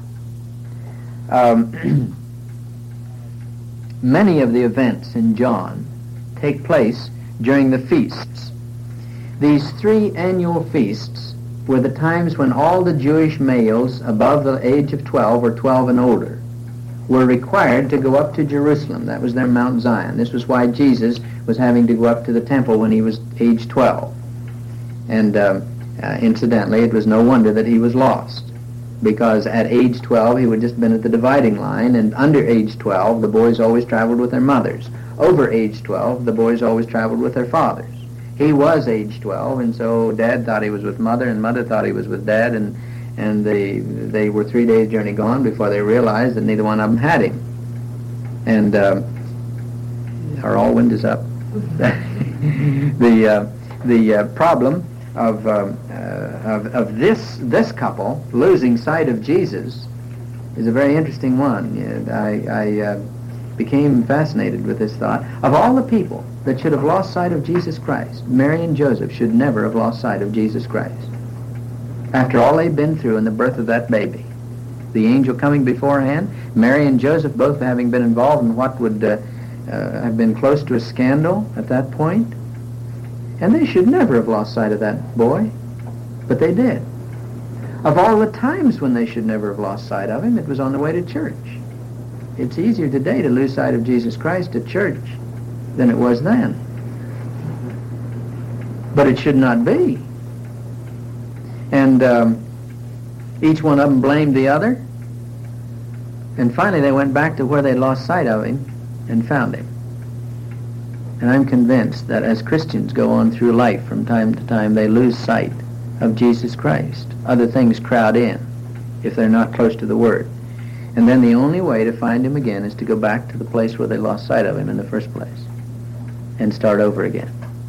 Um, many of the events in John take place during the feasts. These three annual feasts were the times when all the Jewish males above the age of twelve or twelve and older were required to go up to Jerusalem. That was their Mount Zion. This was why Jesus was having to go up to the temple when he was age twelve. And um, uh, incidentally, it was no wonder that he was lost, because at age twelve he would just been at the dividing line, and under age twelve the boys always traveled with their mothers. Over age twelve the boys always traveled with their fathers. He was age twelve, and so Dad thought he was with Mother, and Mother thought he was with Dad, and and they they were three days' journey gone before they realized that neither one of them had him. And um, are all windows up? the uh, the uh, problem of, um, uh, of of this this couple losing sight of Jesus is a very interesting one. Yeah, I, I uh, became fascinated with this thought. Of all the people that should have lost sight of Jesus Christ, Mary and Joseph should never have lost sight of Jesus Christ. After all they've been through in the birth of that baby, the angel coming beforehand, Mary and Joseph both having been involved in what would uh, uh, have been close to a scandal at that point, and they should never have lost sight of that boy, but they did. Of all the times when they should never have lost sight of him, it was on the way to church. It's easier today to lose sight of Jesus Christ at church than it was then. But it should not be. And um, each one of them blamed the other. And finally they went back to where they lost sight of him and found him. And I'm convinced that as Christians go on through life, from time to time they lose sight of Jesus Christ. Other things crowd in if they're not close to the Word. And then the only way to find him again is to go back to the place where they lost sight of him in the first place and start over again.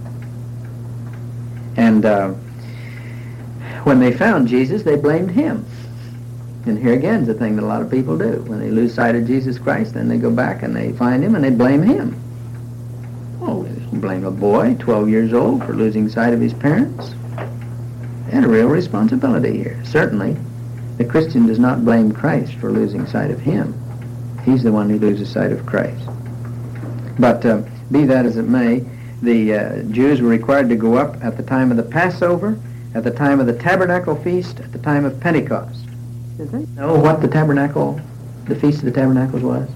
And uh, when they found Jesus, they blamed him. And here again is the thing that a lot of people do. When they lose sight of Jesus Christ, then they go back and they find him and they blame him. Oh, they blame a boy, twelve years old, for losing sight of his parents. They had a real responsibility here. Certainly, the Christian does not blame Christ for losing sight of him. He's the one who loses sight of Christ. But uh, be that as it may, the uh, Jews were required to go up at the time of the Passover, at the time of the Tabernacle Feast, at the time of Pentecost. Did they know what the Tabernacle, the Feast of the Tabernacles was?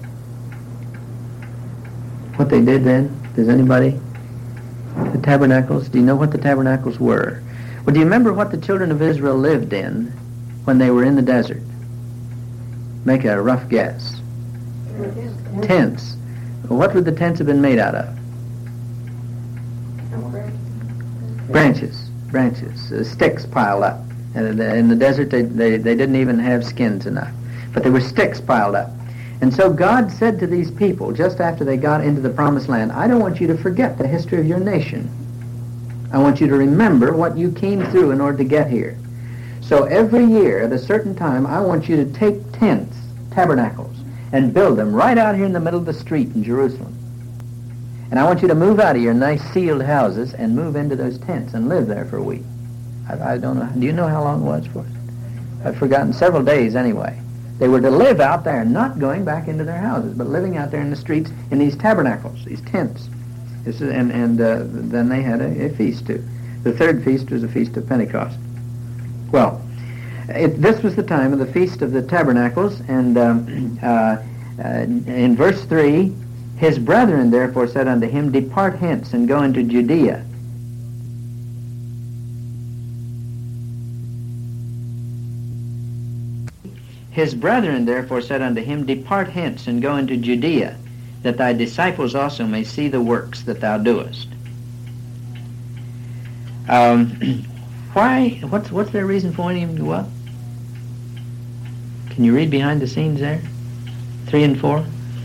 What they did then? Does anybody? The Tabernacles, do you know what the Tabernacles were? Well, do you remember what the children of Israel lived in when they were in the desert? Make a rough guess. Tents. Well, what would the tents have been made out of? Branches. Branches. Uh, sticks piled up. And in the desert, they, they, they didn't even have skins enough. But there were sticks piled up. And so God said to these people, just after they got into the Promised Land, I don't want you to forget the history of your nation. I want you to remember what you came through in order to get here. So every year, at a certain time, I want you to take tents, tabernacles, and build them right out here in the middle of the street in Jerusalem. And I want you to move out of your nice sealed houses and move into those tents and live there for a week. I, I don't know. Do you know how long it was for? I've forgotten. Several days anyway. They were to live out there, not going back into their houses, but living out there in the streets in these tabernacles, these tents. This is, and and uh, then they had a, a feast too. The third feast was the Feast of Pentecost. Well, it, this was the time of the Feast of the Tabernacles, and um, uh, uh, in verse three, his brethren therefore said unto him, Depart hence and go into Judea. His brethren therefore said unto him, Depart hence and go into Judea, that thy disciples also may see the works that thou doest. Um, why? What's what's their reason for wanting him to go up? Can you read behind the scenes there? Three and four.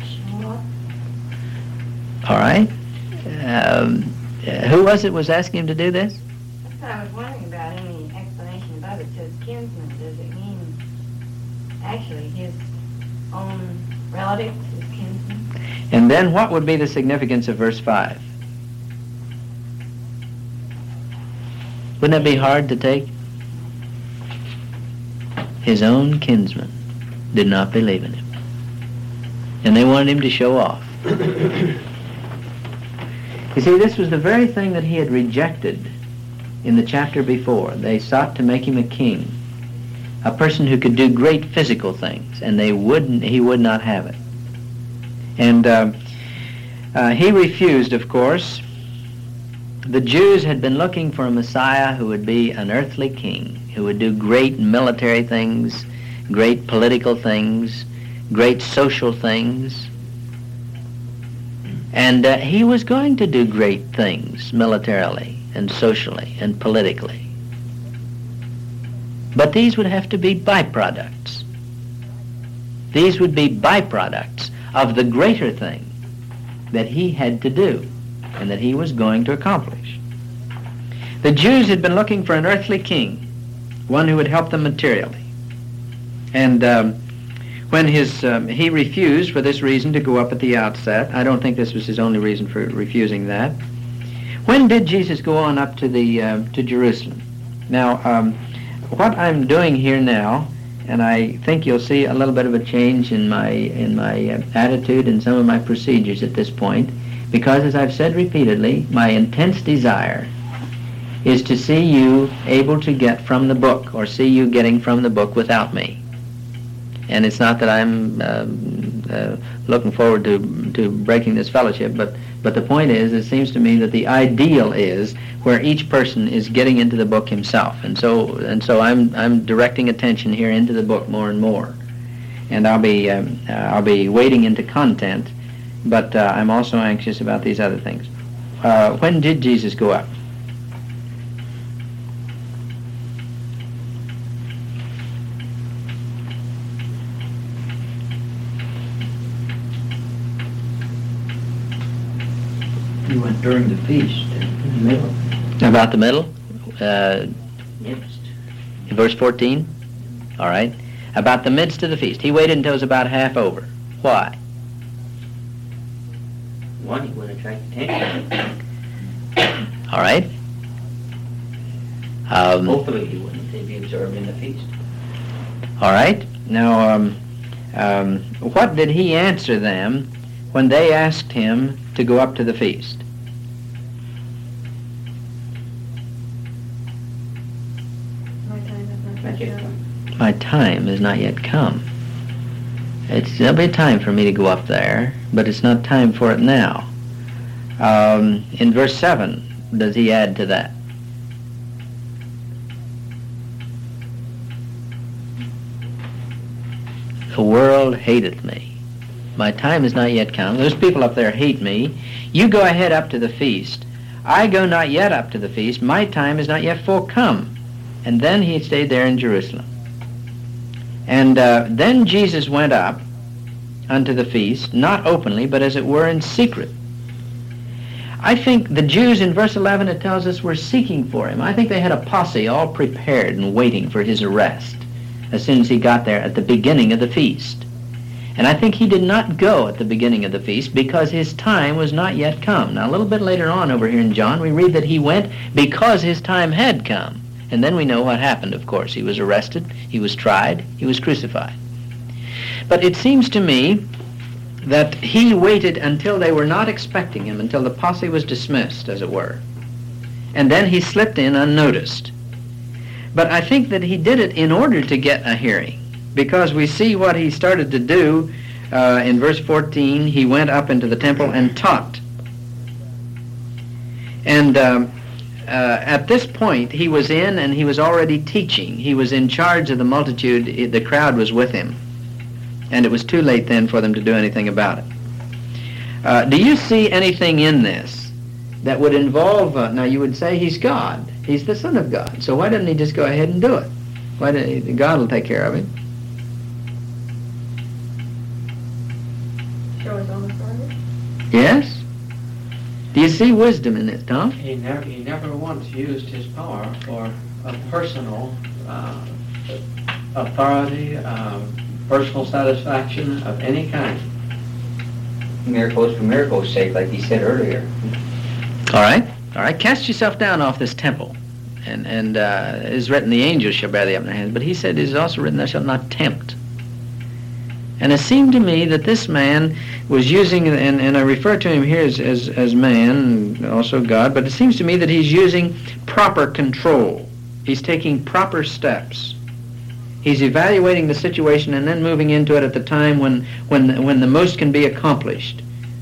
All right. Um, uh, who was it was asking him to do this? That's what I was wondering about. Any explanation above it says kinsman. Does it mean actually his own relatives, his kinsman? And then what would be the significance of verse five? Wouldn't it be hard to take? His own kinsmen did not believe in him. And they wanted him to show off. You see, this was the very thing that he had rejected in the chapter before. They sought to make him a king, a person who could do great physical things, and they wouldn't. He would not have it. And uh, uh, he refused, of course. The Jews had been looking for a Messiah who would be an earthly king, who would do great military things, great political things, great social things. And uh, he was going to do great things militarily and socially and politically. But these would have to be byproducts. These would be byproducts of the greater thing that he had to do and that he was going to accomplish. The Jews had been looking for an earthly king, one who would help them materially. And um, when his um, he refused for this reason to go up at the outset. I don't think this was his only reason for refusing that. When did Jesus go on up to the uh, to Jerusalem? Now, um, what I'm doing here now, and I think you'll see a little bit of a change in my in my uh, attitude and some of my procedures at this point, because as I've said repeatedly, my intense desire is to see you able to get from the book, or see you getting from the book without me. And it's not that I'm um, uh, looking forward to to breaking this fellowship, but but the point is, it seems to me that the ideal is where each person is getting into the book himself, and so and so I'm I'm directing attention here into the book more and more, and I'll be um, uh, I'll be wading into content, but uh, I'm also anxious about these other things. Uh, when did Jesus go up? He went during the feast, in the middle. About the middle? Uh, Midst. verse fourteen? All right. About the midst of the feast. He waited until it was about half over. Why? One, he would attract attention. All right. Um, Hopefully he wouldn't be observed in the feast. all right. Now, um, um, what did he answer them when they asked him to go up to the feast? My time has not yet come. It's, there'll be a time for me to go up there, but it's not time for it now. Um, in verse seven, does he add to that? The world hateth me. My time has not yet come. Those people up there hate me. You go ahead up to the feast. I go not yet up to the feast. My time is not yet full come. And then he stayed there in Jerusalem. And uh, then Jesus went up unto the feast, not openly, but as it were in secret. I think the Jews in verse eleven, it tells us, were seeking for him. I think they had a posse all prepared and waiting for his arrest as soon as he got there at the beginning of the feast. And I think he did not go at the beginning of the feast because his time was not yet come. Now, a little bit later on over here in John, we read that he went because his time had come. And then we know what happened, of course. He was arrested, he was tried, he was crucified. But it seems to me that he waited until they were not expecting him, until the posse was dismissed, as it were. And then he slipped in unnoticed. But I think that he did it in order to get a hearing, because we see what he started to do uh, in verse fourteen. He went up into the temple and taught. And um, uh, at this point, he was in and he was already teaching. He was in charge of the multitude. The crowd was with him. And it was too late then for them to do anything about it. Uh, do you see anything in this that would involve, uh, now you would say he's God. He's the Son of God. So why didn't he just go ahead and do it? Why did he, God will take care of him. Show his own authority? Yes? Do you see wisdom in it, Tom? He never, he never once used his power for a personal uh, authority, uh, personal satisfaction of any kind. Miracles for miracles' sake, like he said earlier. All right. All right. Cast yourself down off this temple. And, and uh, it is written, the angels shall bear thee up in their hands. But he said, it is also written, thou shalt not tempt. And it seemed to me that this man was using, and, and I refer to him here as, as, as man, and also God, but it seems to me that he's using proper control. He's taking proper steps. He's evaluating the situation and then moving into it at the time when, when, when the most can be accomplished.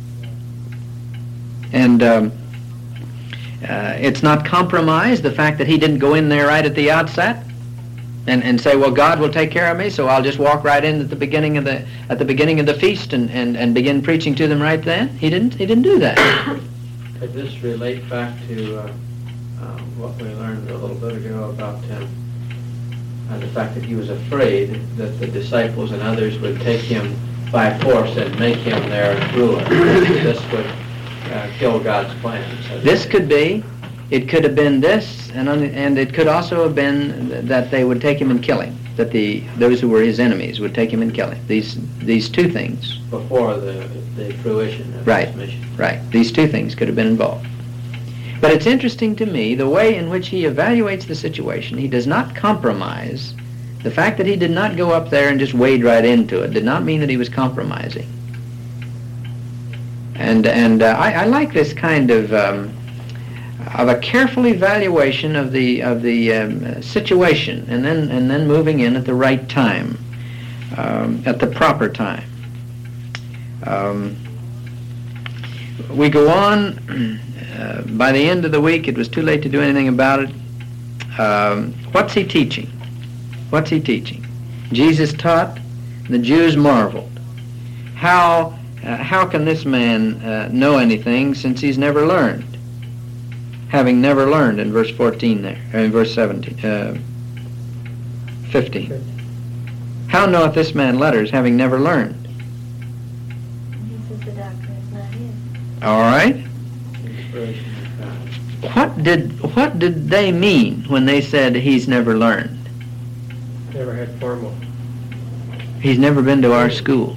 And um, uh, it's not compromise, the fact that he didn't go in there right at the outset and, and say, well, God will take care of me, so I'll just walk right in at the beginning of the at the beginning of the feast and, and, and begin preaching to them right then. He didn't he didn't do that. Could this relate back to uh, uh, what we learned a little bit ago about him? Uh, the fact that he was afraid that the disciples and others would take him by force and make him their ruler. This would uh, kill God's plans. This could be. It could have been this, and and it could also have been that they would take him and kill him. That the those who were his enemies would take him and kill him. These these two things. Before the the fruition of right, his mission. Right. These two things could have been involved. But it's interesting to me the way in which he evaluates the situation. He does not compromise. The fact that he did not go up there and just wade right into it did not mean that he was compromising. And and uh, I, I like this kind of um, of a careful evaluation of the of the um, situation, and then and then moving in at the right time, um, at the proper time. Um, we go on. Uh, by the end of the week, it was too late to do anything about it. Um, what's he teaching? What's he teaching? Jesus taught, the Jews marveled. How uh, how can this man uh, know anything since he's never learned? Having never learned, in verse fourteen there, or in verse seventeen, uh, fifteen. How knoweth this man letters, having never learned? He says the doctrine is not his. All right. What did what did they mean when they said he's never learned? Never had formal. He's never been to our school.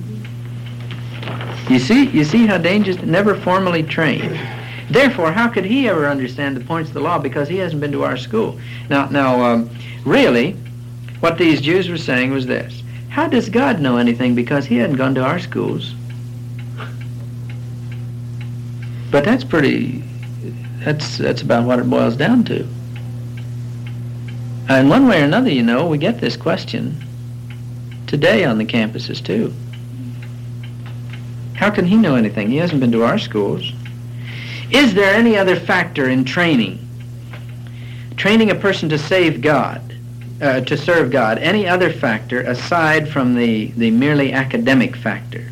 You see, you see how dangerous. Never formally trained. Therefore, how could he ever understand the points of the law because he hasn't been to our school? Now, now, um, really, what these Jews were saying was this: how does God know anything because he hadn't gone to our schools? But that's pretty. That's that's about what it boils down to. And one way or another, you know, we get this question today on the campuses too. How can he know anything? He hasn't been to our schools. Is there any other factor in training? Training a person to save God, uh, to serve God, any other factor aside from the, the merely academic factor?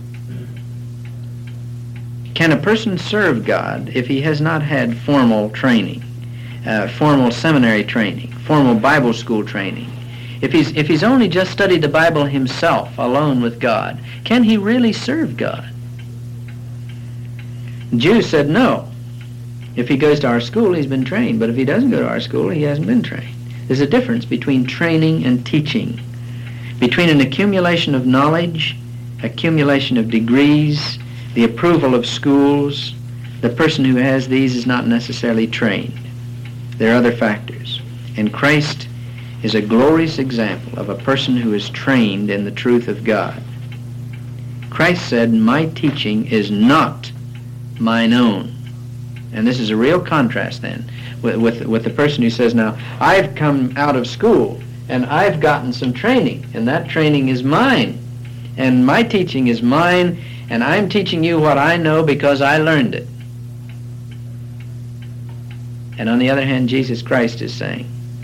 Can a person serve God if he has not had formal training, uh, formal seminary training, formal Bible school training? If he's, if he's only just studied the Bible himself, alone with God, can he really serve God? The Jews said no. If he goes to our school, he's been trained. But if he doesn't go to our school, he hasn't been trained. There's a difference between training and teaching, between an accumulation of knowledge accumulation of degrees, the approval of schools. The person who has these is not necessarily trained. There are other factors. And Christ is a glorious example of a person who is trained in the truth of God. Christ said, "My teaching is not mine own." And this is a real contrast then with, with, with the person who says, now, I've come out of school and I've gotten some training, and that training is mine. And my teaching is mine, and I'm teaching you what I know because I learned it. And on the other hand, Jesus Christ is saying,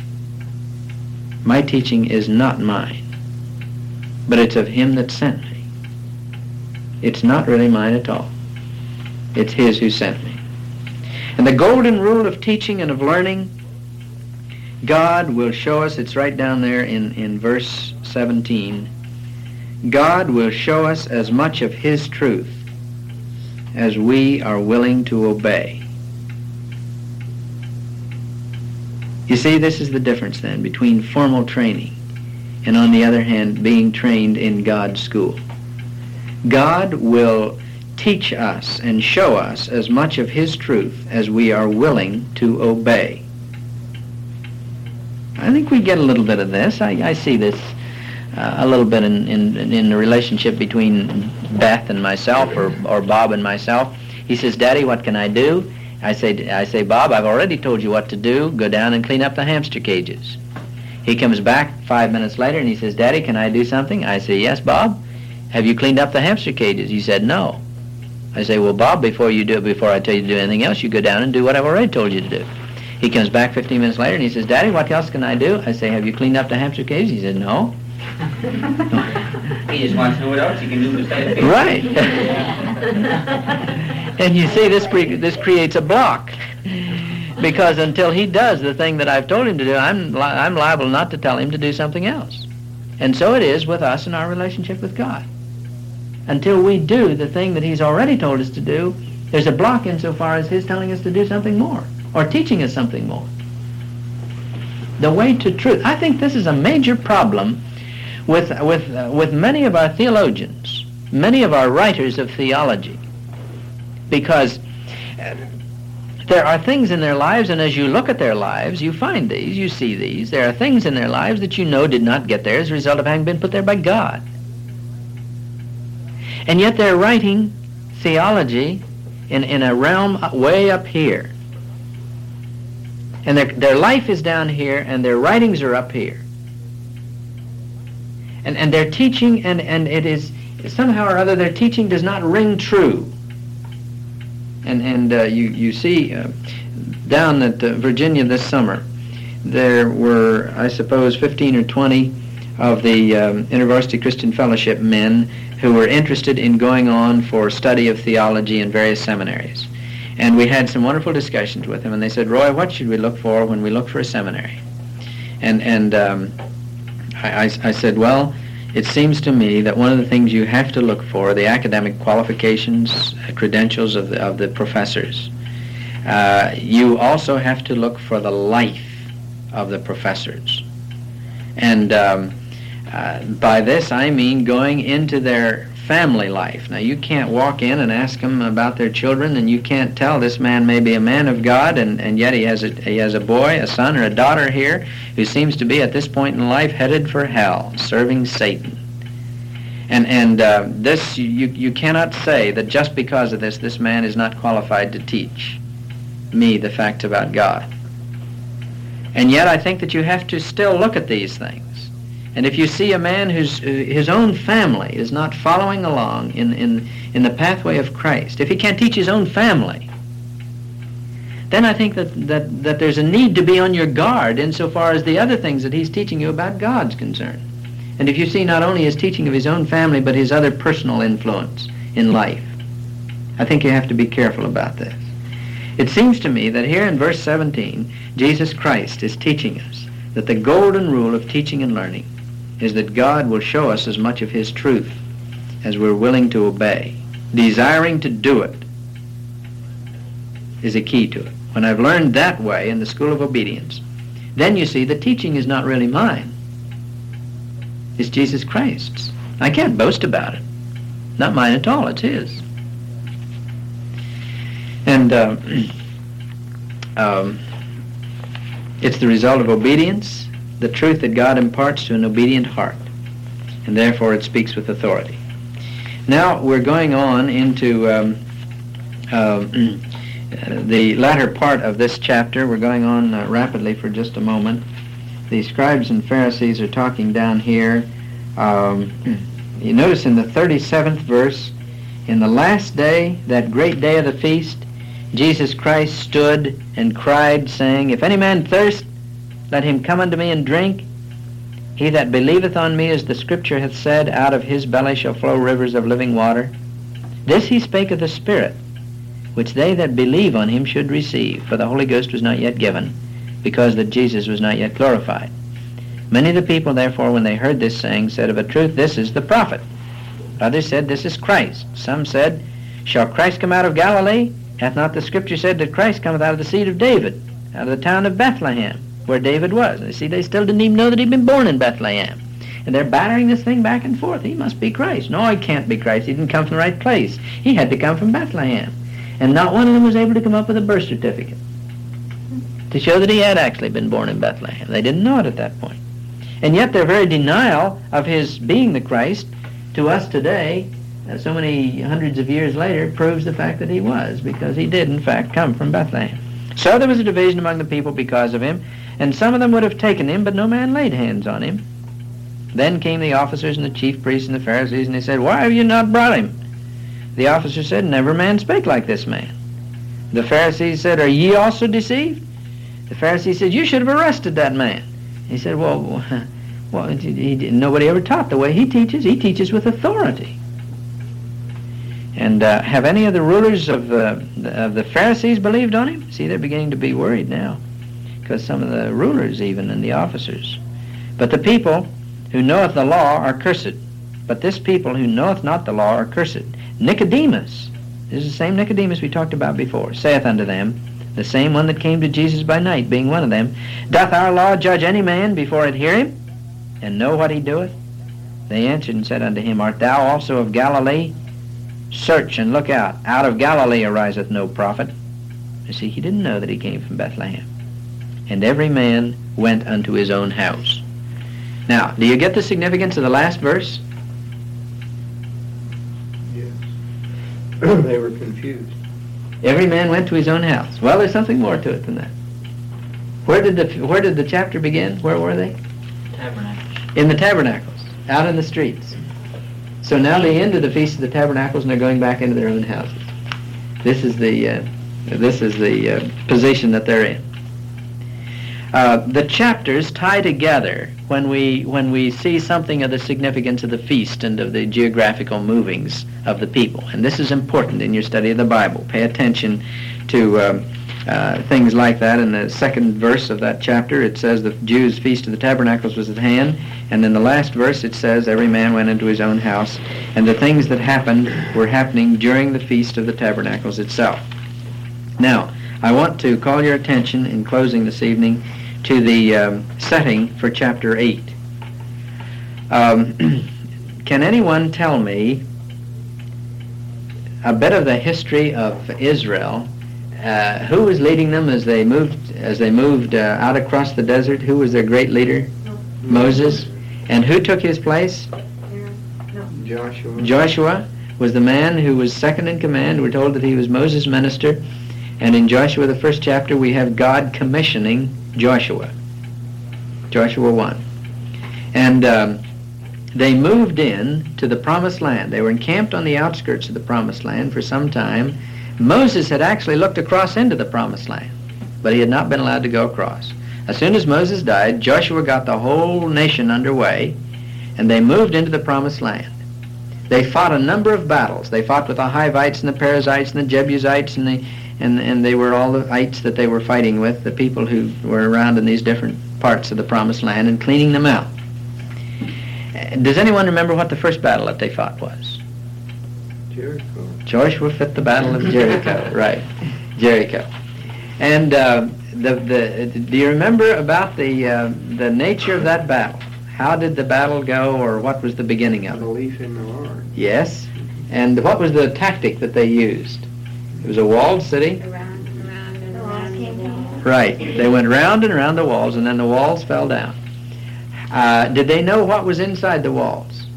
my teaching is not mine, but it's of him that sent me. It's not really mine at all. It's his who sent me. And the golden rule of teaching and of learning, God will show us, it's right down there in, in verse seventeen, God will show us as much of his truth as we are willing to obey. You see, this is the difference then between formal training and, on the other hand, being trained in God's school. God will teach us and show us as much of his truth as we are willing to obey. I think we get a little bit of this. I, I see this uh, a little bit in, in, in the relationship between Beth and myself, or, or Bob and myself. He says, Daddy, what can I do? I say, I say, Bob, I've already told you what to do. Go down and clean up the hamster cages. He comes back five minutes later and he says, Daddy, can I do something? I say, yes, Bob. Have you cleaned up the hamster cages? He said, no. I say, well, Bob, before you do it, before I tell you to do anything else, you go down and do what I've already told you to do. He comes back fifteen minutes later and he says, Daddy, what else can I do? I say, have you cleaned up the hamster cages? He said, no. He just wants to know what else you can do besides. Right. And you see, this pre- this creates a block, because until he does the thing that I've told him to do, I'm li- I'm liable not to tell him to do something else. And so it is with us in our relationship with God. Until we do the thing that he's already told us to do, there's a block insofar as his telling us to do something more, or teaching us something more. The way to truth. I think this is a major problem with with uh, with many of our theologians, many of our writers of theology, because uh, there are things in their lives, and as you look at their lives, you find these, you see these. There are things in their lives that you know did not get there as a result of having been put there by God. And yet they're writing theology in, in a realm way up here. And their, their life is down here, and their writings are up here. And, and their teaching, and, and it is, somehow or other, their teaching does not ring true. And, and uh, you, you see, uh, down at uh, Virginia this summer, there were, I suppose, fifteen or twenty of the um, InterVarsity Christian Fellowship men who were interested in going on for study of theology in various seminaries. And we had some wonderful discussions with them, and they said, Roy, what should we look for when we look for a seminary? And, and um, I, I, I said, well, it seems to me that one of the things you have to look for are the academic qualifications, uh, credentials of the, of the professors. Uh, you also have to look for the life of the professors. And um, uh, by this I mean going into their family life. Now, you can't walk in and ask them about their children, and you can't tell this man may be a man of God, and, and yet he has a he has a boy, a son, or a daughter here who seems to be at this point in life headed for hell, serving Satan. And and uh, this you you cannot say that just because of this, this man is not qualified to teach me the facts about God. And yet I think that you have to still look at these things. And if you see a man whose uh, his own family is not following along in, in, in the pathway of Christ, if he can't teach his own family, then I think that, that, that there's a need to be on your guard insofar as the other things that he's teaching you about God's concerned. And if you see not only his teaching of his own family, but his other personal influence in life, I think you have to be careful about this. It seems to me that here in verse seventeen, Jesus Christ is teaching us that the golden rule of teaching and learning is that God will show us as much of his truth as we're willing to obey. Desiring to do it is a key to it. When I've learned that way in the school of obedience, then you see the teaching is not really mine. It's Jesus Christ's. I can't boast about it. Not mine at all, it's his. And uh, um, it's the result of obedience, the truth that God imparts to an obedient heart. And therefore it speaks with authority. Now we're going on into um, uh, the latter part of this chapter. We're going on uh, rapidly for just a moment. The scribes and Pharisees are talking down here. Um, you notice in the thirty-seventh verse, in the last day, that great day of the feast, Jesus Christ stood and cried, saying, If any man thirst, let him come unto me and drink. He that believeth on me, as the Scripture hath said, out of his belly shall flow rivers of living water. This he spake of the Spirit, which they that believe on him should receive, for the Holy Ghost was not yet given, because that Jesus was not yet glorified. Many of the people, therefore, when they heard this saying, said, Of a truth, this is the prophet. Others said, This is Christ. Some said, Shall Christ come out of Galilee? Hath not the Scripture said that Christ cometh out of the seed of David, out of the town of Bethlehem, where David was? And you see, they still didn't even know that he'd been born in Bethlehem. And they're battering this thing back and forth. He must be Christ. No, he can't be Christ. He didn't come from the right place. He had to come from Bethlehem. And not one of them was able to come up with a birth certificate to show that he had actually been born in Bethlehem. They didn't know it at that point. And yet their very denial of his being the Christ to us today, uh, so many hundreds of years later, proves the fact that he was, because he did in fact come from Bethlehem. So there was a division among the people because of him, and some of them would have taken him, but no man laid hands on him. Then came the officers and the chief priests and the Pharisees, and they said, Why have you not brought him? The officers said, Never man spake like this man. The Pharisees said, Are ye also deceived? The Pharisees said, You should have arrested that man. He said, Well, well he, he, nobody ever taught the way he teaches. He teaches with authority. And uh, have any of the rulers of, uh, the, of the Pharisees believed on him? See, they're beginning to be worried now, because some of the rulers even and the officers. But the people who knoweth the law are cursed. But this people who knoweth not the law are cursed. Nicodemus, this is the same Nicodemus we talked about before, saith unto them, the same one that came to Jesus by night, being one of them, Doth our law judge any man before it hear him, and know what he doeth? They answered and said unto him, Art thou also of Galilee? Search and look out. Out of Galilee ariseth no prophet. You see, he didn't know that he came from Bethlehem. And every man went unto his own house. Now, do you get the significance of the last verse? Yes. They were confused. Every man went to his own house. Well, there's something more to it than that. Where did the where did the chapter begin? Where were they? Tabernacles. In the tabernacles, out in the streets. So now the end of the Feast of the Tabernacles, and they're going back into their own houses. This is the uh, this is the uh, position that they're in. Uh, the chapters tie together when we when we see something of the significance of the feast and of the geographical movings of the people. And this is important in your study of the Bible. Pay attention to uh, uh, things like that. In the second verse of that chapter, it says the Jews' Feast of the Tabernacles was at hand. And in the last verse, it says every man went into his own house. And the things that happened were happening during the Feast of the Tabernacles itself. Now, I want to call your attention in closing this evening to the um, setting for chapter eight. Um, can anyone tell me a bit of the history of Israel? Uh, who was leading them as they moved as they moved uh, out across the desert? Who was their great leader? Moses. And who took his place? Joshua. Joshua was the man who was second in command. We're told that he was Moses' minister. And in Joshua, the first chapter, we have God commissioning Joshua. Joshua one. And um, they moved in to the Promised Land. They were encamped on the outskirts of the Promised Land for some time. Moses had actually looked across into the Promised Land, but he had not been allowed to go across. As soon as Moses died, Joshua got the whole nation underway, and they moved into the Promised Land. They fought a number of battles. They fought with the Hivites and the Perizzites and the Jebusites and the And, and they were all the ites that they were fighting with, the people who were around in these different parts of the Promised Land, and cleaning them out. Does anyone remember what the first battle that they fought was? Jericho. Joshua fought the Battle of Jericho, right, Jericho. And uh, the, the, do you remember about the, uh, the nature of that battle? How did the battle go, or what was the beginning of it? Belief in the Lord. Yes. And what was the tactic that they used? It was a walled city. Right. They went round and around the walls, and then the walls fell down. Uh, did they know what was inside the walls?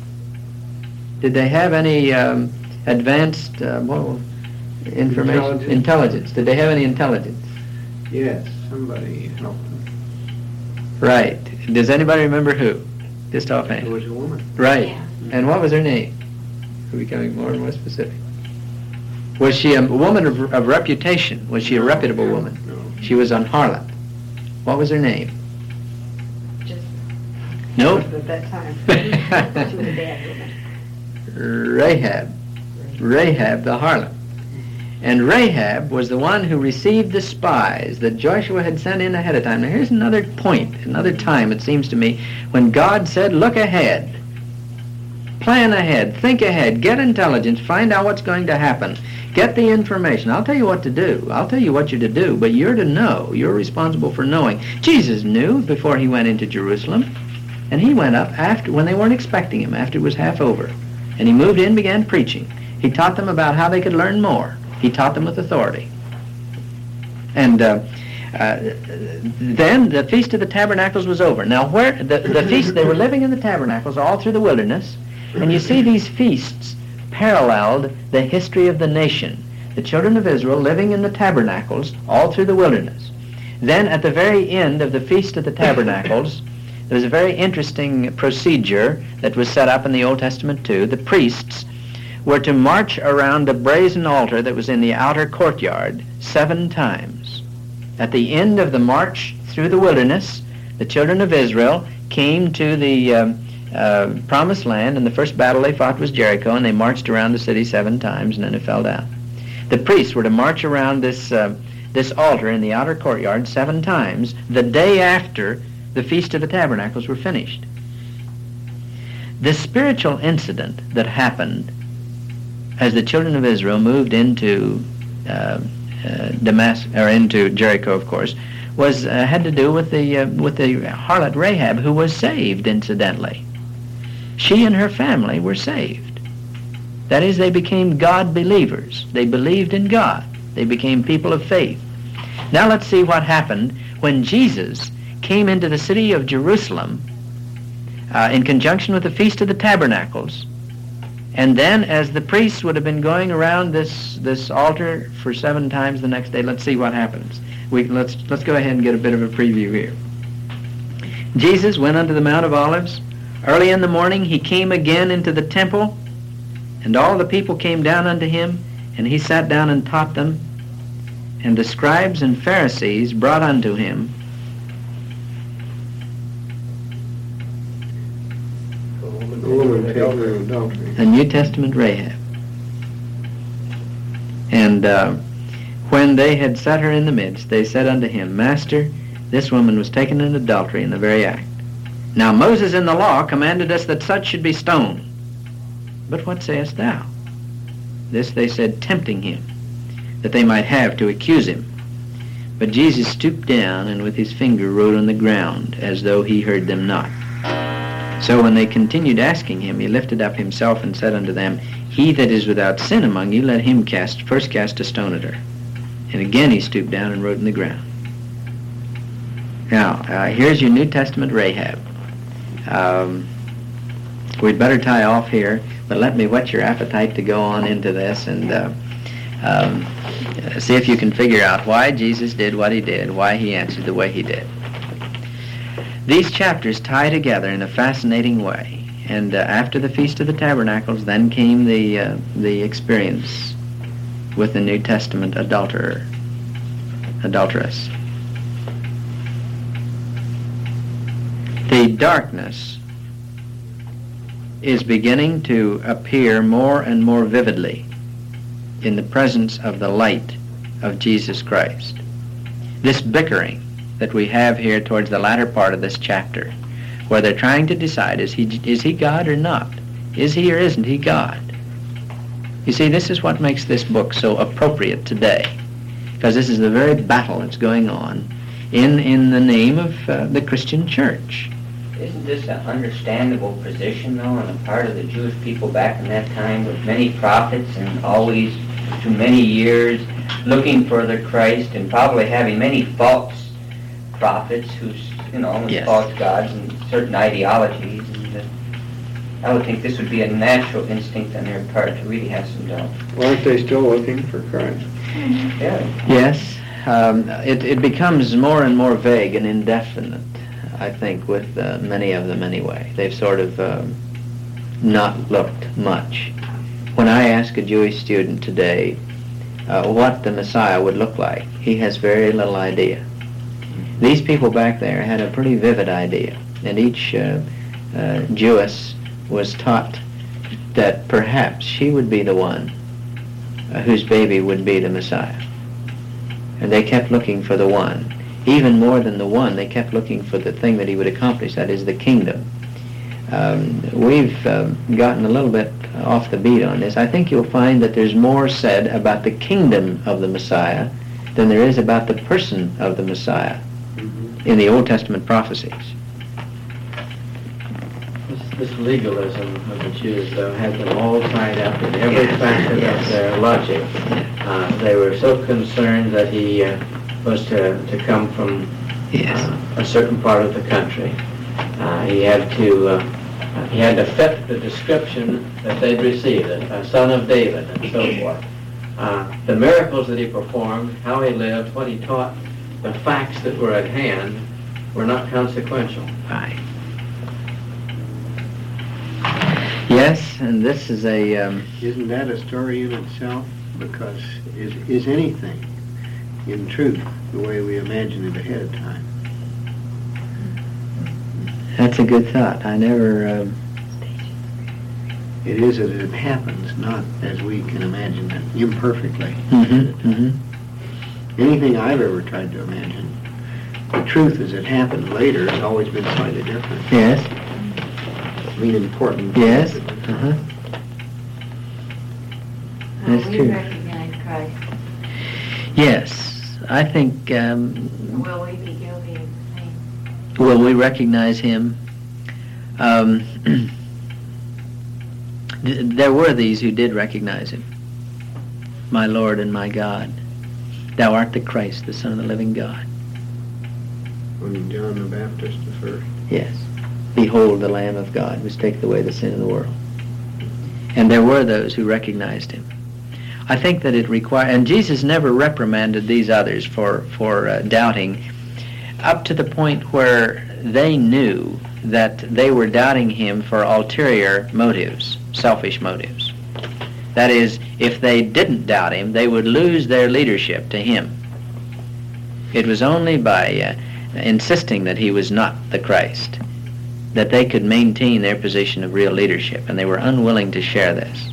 Did they have any um, advanced uh, what, information? Intelligence. Intelligence. Did they have any intelligence? Yes, somebody helped them. Right. Does anybody remember who? Just offhand. It was a woman. Right. And what was her name? We're becoming more and more specific. Was she a woman of, of reputation? Was she a reputable woman? No. She was an harlot. What was her name? Just Nope. at that time. She was a bad woman. Rahab. Rahab the harlot. And Rahab was the one who received the spies that Joshua had sent in ahead of time. Now here's another point, another time, it seems to me, when God said, look ahead. Plan ahead, think ahead, get intelligence, find out what's going to happen. Get the information. I'll tell you what to do. I'll tell you what you're to do, but you're to know. You're responsible for knowing. Jesus knew before he went into Jerusalem, and he went up after when they weren't expecting him, after it was half over. And he moved in, began preaching. He taught them about how they could learn more. He taught them with authority. And uh, uh, then the Feast of the Tabernacles was over. Now, where the, the feast, they were living in the tabernacles all through the wilderness, and you see these feasts paralleled the history of the nation. The children of Israel living in the tabernacles all through the wilderness. Then at the very end of the Feast of the Tabernacles, there was a very interesting procedure that was set up in the Old Testament too. The priests were to march around a brazen altar that was in the outer courtyard seven times. At the end of the march through the wilderness, the children of Israel came to the um, uh, promised land, and the first battle they fought was Jericho, and they marched around the city seven times, and then it fell down. The priests were to march around this, uh, this altar in the outer courtyard seven times the day after the Feast of the Tabernacles were finished. The spiritual incident that happened as the children of Israel moved into uh, uh, Damascus, or into Jericho, of course, was uh, had to do with the uh, with the harlot Rahab, who was saved, incidentally. She and her family were saved. That is, they became God believers. They believed in God. They became people of faith. Now let's see what happened when Jesus came into the city of Jerusalem uh, in conjunction with the Feast of the Tabernacles. And then, as the priests would have been going around this this altar for seven times the next day, let's see what happens. We let's let's go ahead and get a bit of a preview here. Jesus went unto the Mount of Olives. Early in the morning he came again into the temple, and all the people came down unto him, and he sat down and taught them. And the scribes and Pharisees brought unto him The woman taken in adultery. a New Testament Rahab. And uh, when they had set her in the midst, they said unto him, Master, this woman was taken in adultery in the very act. Now Moses in the law commanded us that such should be stoned. But what sayest thou? This they said, tempting him, that they might have to accuse him. But Jesus stooped down and with his finger wrote on the ground, as though he heard them not. So when they continued asking him, he lifted up himself and said unto them, He that is without sin among you, let him cast first cast a stone at her. And again he stooped down and wrote in the ground. Now, uh, here's your New Testament Rahab. Um, we'd better tie off here, but let me whet your appetite to go on into this and uh, um, see if you can figure out why Jesus did what he did, why he answered the way he did. These chapters tie together in a fascinating way, and uh, after the Feast of the Tabernacles, then came the uh, the experience with the New Testament adulterer, adulteress. The darkness is beginning to appear more and more vividly in the presence of the light of Jesus Christ. This bickering that we have here towards the latter part of this chapter, where they're trying to decide, is he is he God or not? Is he or isn't he God? You see, this is what makes this book so appropriate today, because this is the very battle that's going on in, in the name of uh, the Christian church. Isn't this an understandable position, though, on the part of the Jewish people back in that time, with many prophets and always, through many years, looking for the Christ and probably having many false prophets who's, you know, with Yes. false gods and certain ideologies? And uh, I would think this would be a natural instinct on their part to really have some doubt. Aren't they still looking for Christ? Yeah. Yes, um, it, it becomes more and more vague and indefinite, I think, with uh, many of them anyway. They've sort of um, not looked much. When I ask a Jewish student today uh, what the Messiah would look like, he has very little idea. These people back there had a pretty vivid idea, and each uh, uh, Jewess was taught that perhaps she would be the one uh, whose baby would be the Messiah. And they kept looking for the one. Even more than the one, they kept looking for the thing that he would accomplish, that is the kingdom. Um, we've um, gotten a little bit off the beat on this. I think you'll find that there's more said about the kingdom of the Messiah than there is about the person of the Messiah in the Old Testament prophecies. This, this legalism of the Jews, though, had them all tied up in every facet yes. of their logic. Uh, they were so concerned that he uh, was to, to come from Yes. uh, a certain part of the country. Uh, he had to uh, he had to fit the description that they'd received, a, a son of David, and so forth. Uh, the miracles that he performed, how he lived, what he taught, the facts that were at hand were not consequential. Right. Yes, and this is a... Um, Isn't that a story in itself? Because is, is anything, in truth, the way we imagine it ahead of time? that's a good thought. I never... Um, It is as it happens, not as we can imagine it, imperfectly. mhm, mhm. Anything I've ever tried to imagine, the truth as it happened later has always been slightly different. Yes, I mean, important. yes, uh-huh. Well, That's we true. recognize Christ. Yes, I think... Um, Will we be guilty of the same? will we recognize him? Um, th- there were these who did recognize him. My Lord and my God, thou art the Christ, the Son of the living God. When John the Baptist the first. Yes. Behold the Lamb of God, which taketh away the sin of the world. And there were those who recognized him. I think that it required, and Jesus never reprimanded these others for, for uh, doubting, up to the point where they knew that they were doubting him for ulterior motives, selfish motives. That is, if they didn't doubt him, they would lose their leadership to him. It was only by uh, insisting that he was not the Christ that they could maintain their position of real leadership, and they were unwilling to share this.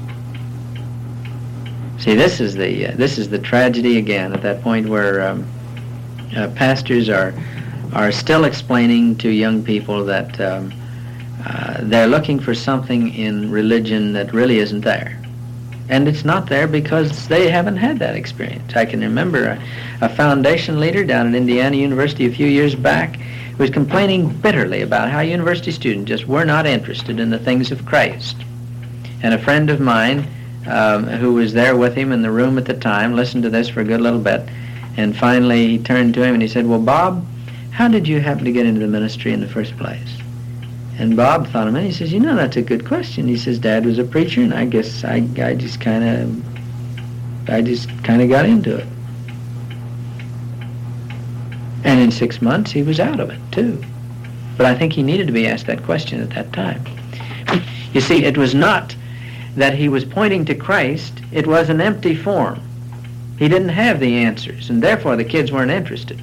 See, this is the uh, this is the tragedy again at that point where um, uh, pastors are are still explaining to young people that um, uh, they're looking for something in religion that really isn't there. And it's not there because they haven't had that experience. I can remember a, a foundation leader down at Indiana University a few years back who was complaining bitterly about how university students just were not interested in the things of Christ. And a friend of mine um, who was there with him in the room at the time listened to this for a good little bit, and finally he turned to him and he said, "Well, Bob, how did you happen to get into the ministry in the first place?" And Bob thought a minute. He says, "You know, that's a good question." He says, "Dad was a preacher, and I guess I, I just kind of, I just kind of got into it." And in six months, he was out of it too. But I think he needed to be asked that question at that time. You see, it was not that he was pointing to Christ; it was an empty form. He didn't have the answers, and therefore the kids weren't interested.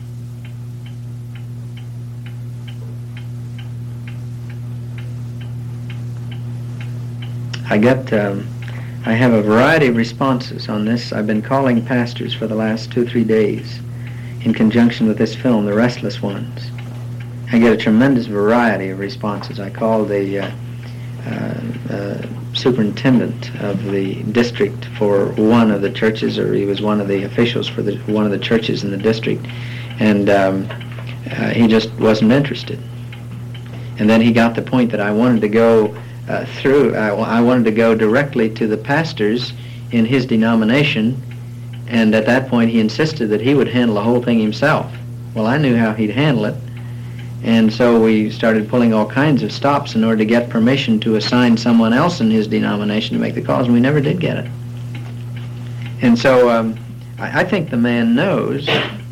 I got, um, I have a variety of responses on this. I've been calling pastors for the last two, three days in conjunction with this film, The Restless Ones. I get a tremendous variety of responses. I called the uh, uh, uh, superintendent of the district for one of the churches, or he was one of the officials for the, one of the churches in the district, and um, uh, he just wasn't interested. And then he got the point that I wanted to go uh, through, I, I wanted to go directly to the pastors in his denomination, and at that point he insisted that he would handle the whole thing himself. Well, I knew how he'd handle it, and so we started pulling all kinds of stops in order to get permission to assign someone else in his denomination to make the calls, and we never did get it. And so um, I, I think the man knows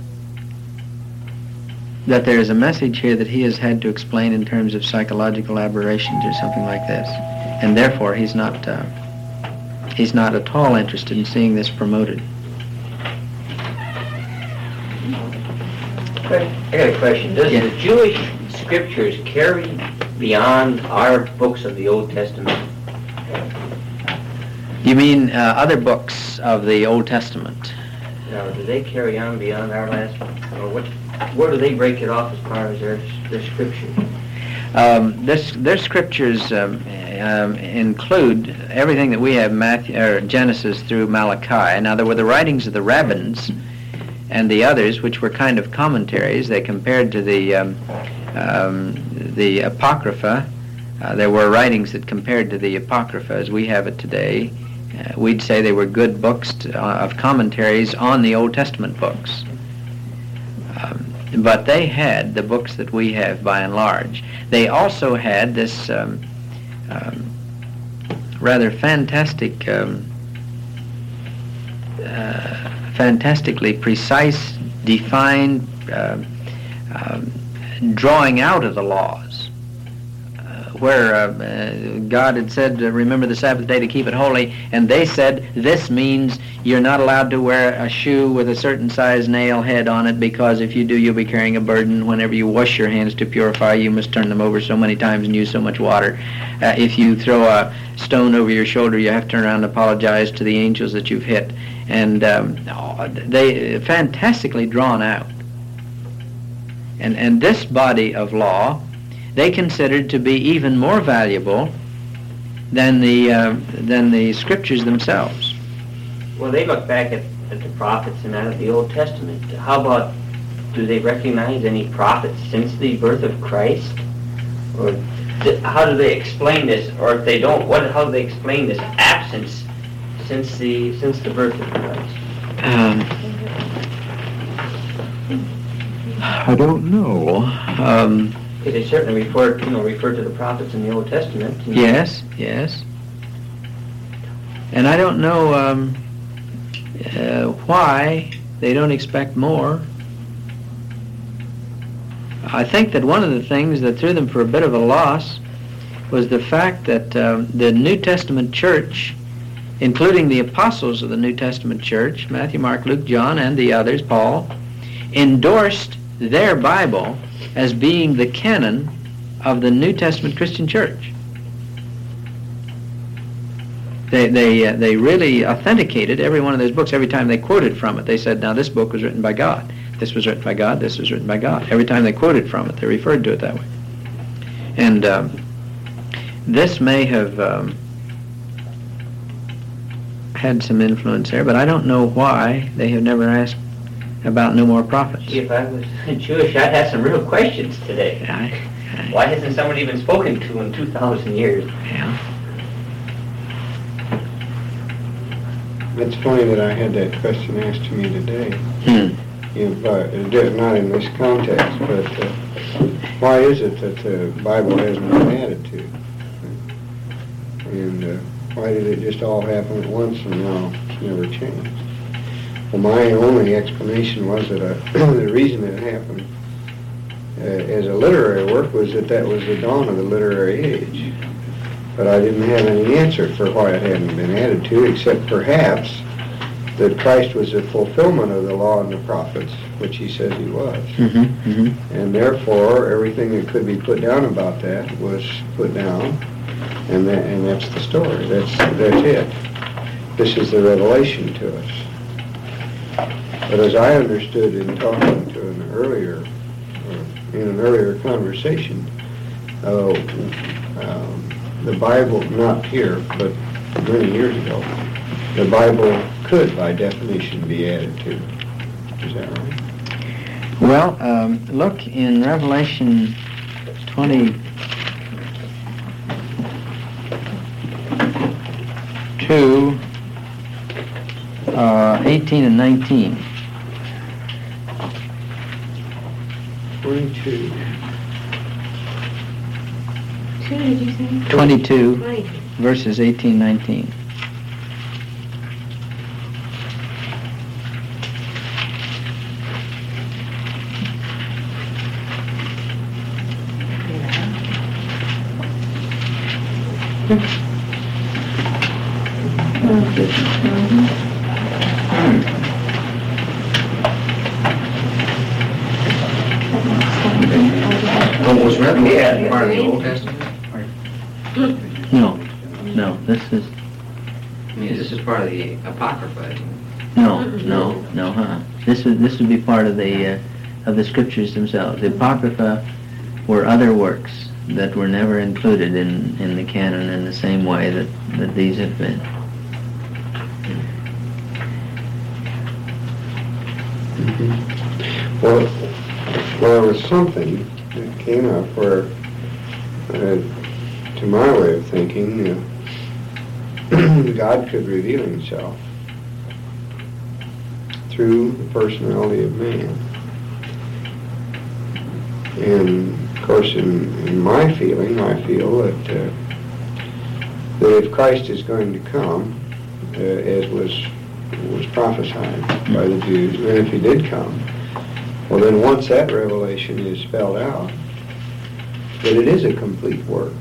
that there is a message here that he has had to explain in terms of psychological aberrations or something like this, and therefore he's not uh, he's not at all interested in seeing this promoted. I got a question. Does Yeah. the Jewish scriptures carry beyond our books of the Old Testament? You mean uh, other books of the Old Testament? Now, do they carry on beyond our last one? Or what, where do they break it off as far as their, their scriptures? Um, this, their scriptures um, um, include everything that we have, Matthew, or Genesis through Malachi. Now, there were the writings of the rabbins and the others, which were kind of commentaries. They compared to the um, um, the Apocrypha. Uh, there were writings that compared to the Apocrypha as we have it today. Uh, we'd say they were good books to, uh, of commentaries on the Old Testament books. Um, but they had the books that we have by and large. They also had this um, um, rather fantastic um, uh, fantastically precise, defined uh, um, drawing out of the laws, uh, where uh, uh, God had said, uh, remember the Sabbath day to keep it holy, and they said, this means you're not allowed to wear a shoe with a certain size nail head on it, because if you do, you'll be carrying a burden. Whenever you wash your hands to purify, you must turn them over so many times and use so much water. Uh, if you throw a stone over your shoulder, you have to turn around and apologize to the angels that you've hit. And um, they fantastically drawn out. And and this body of law, they considered to be even more valuable than the uh, than the scriptures themselves. Well, they look back at, at the prophets and out of the Old Testament. How about, do they recognize any prophets since the birth of Christ? Or th- how do they explain this? Or if they don't, what? How do they explain this absence since the since the birth of Christ? Um, I don't know. Um, They certainly refer, you know, refer to the prophets in the Old Testament. you know. yes, yes. And I don't know um, uh, why they don't expect more. I think that one of the things that threw them for a bit of a loss was the fact that um, the New Testament church, including the apostles of the New Testament church, Matthew, Mark, Luke, John, and the others, Paul, endorsed their Bible as being the canon of the New Testament Christian church. They they uh, they really authenticated every one of those books. Every time they quoted from it, they said, now this book was written by God. This was written by God. This was written by God. Every time they quoted from it, they referred to it that way. And um, this may have um, had some influence there, but I don't know why they have never asked about no more prophets. See, if I was Jewish, I'd have some real questions today. I, I, Why hasn't someone even spoken to in two thousand years? Yeah. It's funny that I had that question asked to me today. Hmm. You know, but it- not in this context, but uh, why is it that the Bible hasn't been added to? And uh, why did it just all happen at once and now it's never changed? Well, my only explanation was that uh, the reason it happened uh, as a literary work was that that was the dawn of the literary age. But I didn't have any answer for why it hadn't been added to, except perhaps that Christ was the fulfillment of the law and the prophets, which he says he was. Mm-hmm, mm-hmm. And therefore, everything that could be put down about that was put down, and that, and that's the story. That's that's it. This is the revelation to us. But as I understood in talking to an earlier, uh, in an earlier conversation, uh, um, the Bible, not here, but many years ago, the Bible could, by definition, be added to. Is that right? Well, um, look in Revelation twenty, to uh, eighteen and nineteen. Twenty-two. Two, did you say? twenty-two, Twenty. verses eighteen, nineteen. Well, was Revelation part of the Old Testament? No, no, this is, I mean, this is part of the Apocrypha, isn't it? no, no, no, huh? This would, this would be part of the, uh, of the scriptures themselves. The Apocrypha were other works that were never included in, in the canon in the same way that, that these have been. Well, well, there was something that came up where, uh, to my way of thinking, uh, God could reveal himself through the personality of man. And, of course, in, in my feeling, I feel that, uh, that if Christ is going to come, uh, as was was prophesied by the Jews, and if he did come, well then once that revelation is spelled out, that it is a complete work.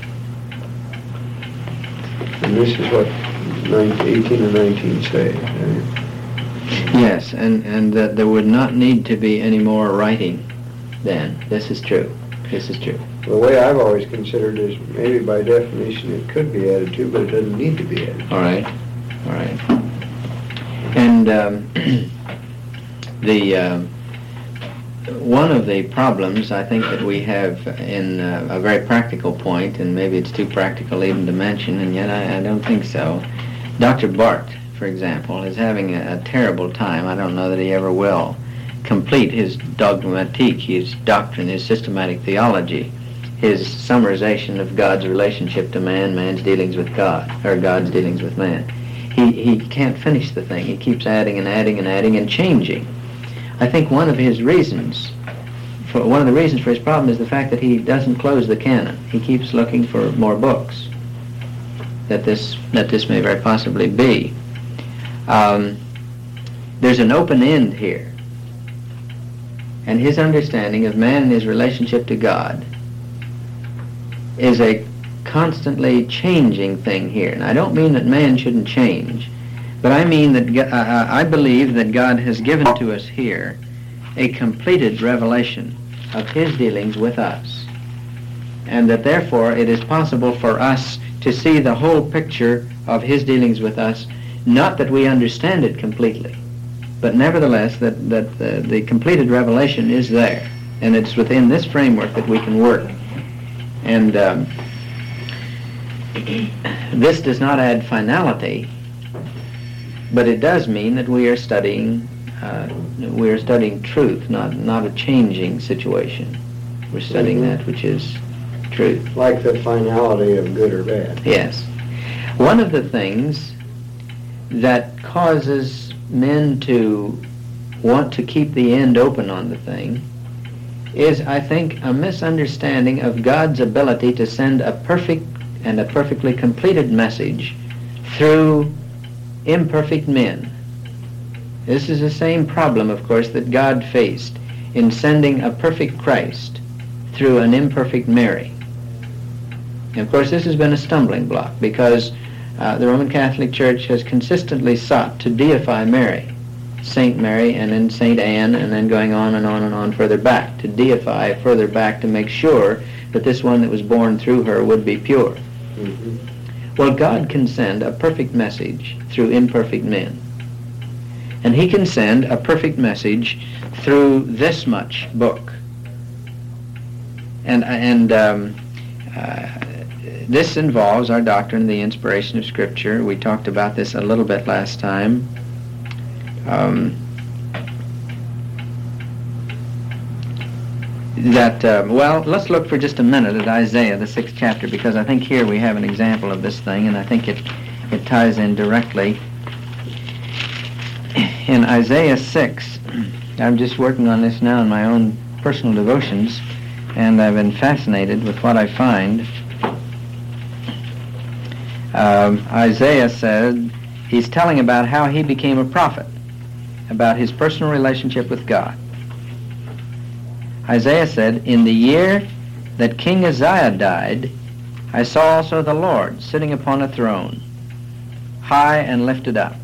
And this is what eighteen and nineteen say. Yes, and, and that there would not need to be any more writing then. This is true. This is true. The way I've always considered is maybe by definition it could be added to, but it doesn't need to be added. All right, all right. And um, the uh, one of the problems I think that we have in uh, a very practical point, and maybe it's too practical even to mention, and yet I, I don't think so. Doctor Barth, for example, is having a, a terrible time. I don't know that he ever will complete his dogmatique, his doctrine, his systematic theology, his summarization of God's relationship to man, man's dealings with God, or God's dealings with man. He, he can't finish the thing. He keeps adding and adding and adding and changing. I think one of his reasons, for, one of the reasons for his problem is the fact that he doesn't close the canon. He keeps looking for more books that this, that this may very possibly be. Um, there's an open end here. And his understanding of man and his relationship to God is a constantly changing thing here. And I don't mean that man shouldn't change, but I mean that uh, I believe that God has given to us here a completed revelation of his dealings with us, and that therefore it is possible for us to see the whole picture of his dealings with us, not that we understand it completely, but nevertheless that, that the, the completed revelation is there, and it's within this framework that we can work. And um, this does not add finality, but it does mean that we are studying uh, we are studying truth, not not a changing situation. We're studying mm-hmm. that which is truth. Like the finality of good or bad. Yes. One of the things that causes men to want to keep the end open on the thing is, I think, a misunderstanding of God's ability to send a perfect and a perfectly completed message through imperfect men. This is the same problem, of course, that God faced in sending a perfect Christ through an imperfect Mary. And of course, this has been a stumbling block because uh, the Roman Catholic Church has consistently sought to deify Mary, Saint Mary, and then Saint Anne, and then going on and on and on further back, to deify further back to make sure that this one that was born through her would be pure. Mm-hmm. Well, God can send a perfect message through imperfect men. And he can send a perfect message through this much book. And, and um, uh, this involves our doctrine of the inspiration of Scripture. We talked about this a little bit last time. Um, that, uh, well, let's look for just a minute at Isaiah, the sixth chapter, because I think here we have an example of this thing, and I think it it ties in directly. In Isaiah six, I'm just working on this now in my own personal devotions, and I've been fascinated with what I find. Um, Isaiah said, he's telling about how he became a prophet, about his personal relationship with God. Isaiah said, in the year that King Uzziah died, I saw also the Lord sitting upon a throne, high and lifted up,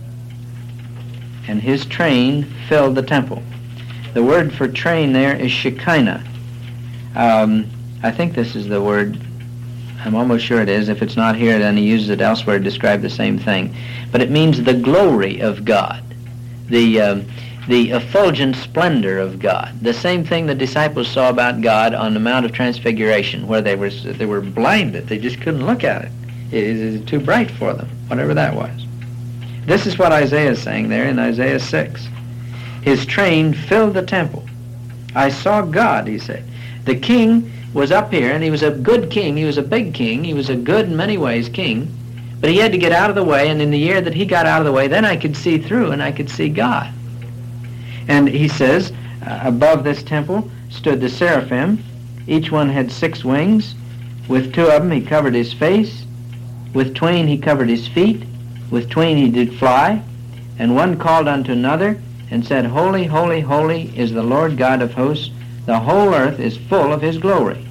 and his train filled the temple. The word for train there is Shekinah. Um, I think this is the word, I'm almost sure it is. If it's not here, then he uses it elsewhere to describe the same thing. But it means the glory of God, the um, the effulgent splendor of God. The same thing the disciples saw about God on the Mount of Transfiguration, where they were they were blinded. They just couldn't look at it. It was too bright for them, whatever that was. This is what Isaiah is saying there in Isaiah six. His train filled the temple. I saw God, he said. The king was up here, and he was a good king. He was a big king. He was a good, in many ways, king. But he had to get out of the way, and in the year that he got out of the way, then I could see through, and I could see God. And he says, uh, above this temple stood the seraphim. Each one had six wings. With two of them he covered his face. With twain he covered his feet. With twain he did fly. And one called unto another, and said, Holy, holy, holy is the Lord God of hosts. The whole earth is full of his glory.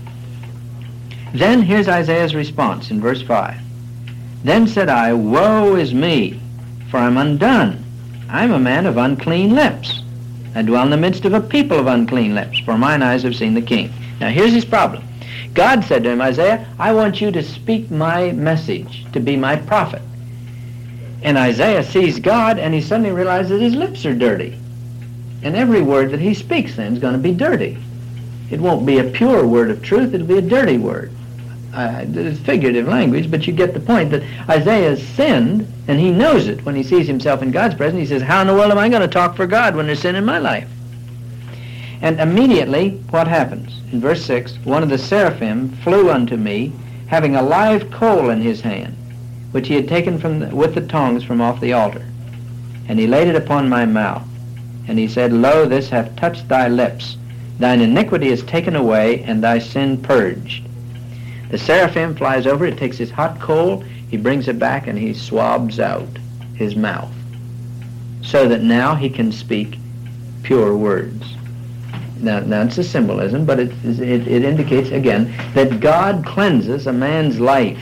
Then here's Isaiah's response in verse five. Then said I, Woe is me, for I'm undone. I'm a man of unclean lips. I dwell in the midst of a people of unclean lips, for mine eyes have seen the King. Now here's his problem. God said to him, Isaiah, I want you to speak my message, to be my prophet. And Isaiah sees God, and he suddenly realizes his lips are dirty. And every word that he speaks then is going to be dirty. It won't be a pure word of truth, it'll be a dirty word. Uh, it's figurative language, but you get the point that Isaiah has sinned, and he knows it when he sees himself in God's presence. He says, how in the world am I going to talk for God when there's sin in my life? And immediately, what happens? In verse six, one of the seraphim flew unto me, having a live coal in his hand, which he had taken from the, with the tongs from off the altar. And he laid it upon my mouth. And he said, Lo, this hath touched thy lips. Thine iniquity is taken away, and thy sin purged. The seraphim flies over, it takes his hot coal, he brings it back, and he swabs out his mouth, so that now he can speak pure words. Now, now it's a symbolism, but it, it, it indicates, again, that God cleanses a man's life.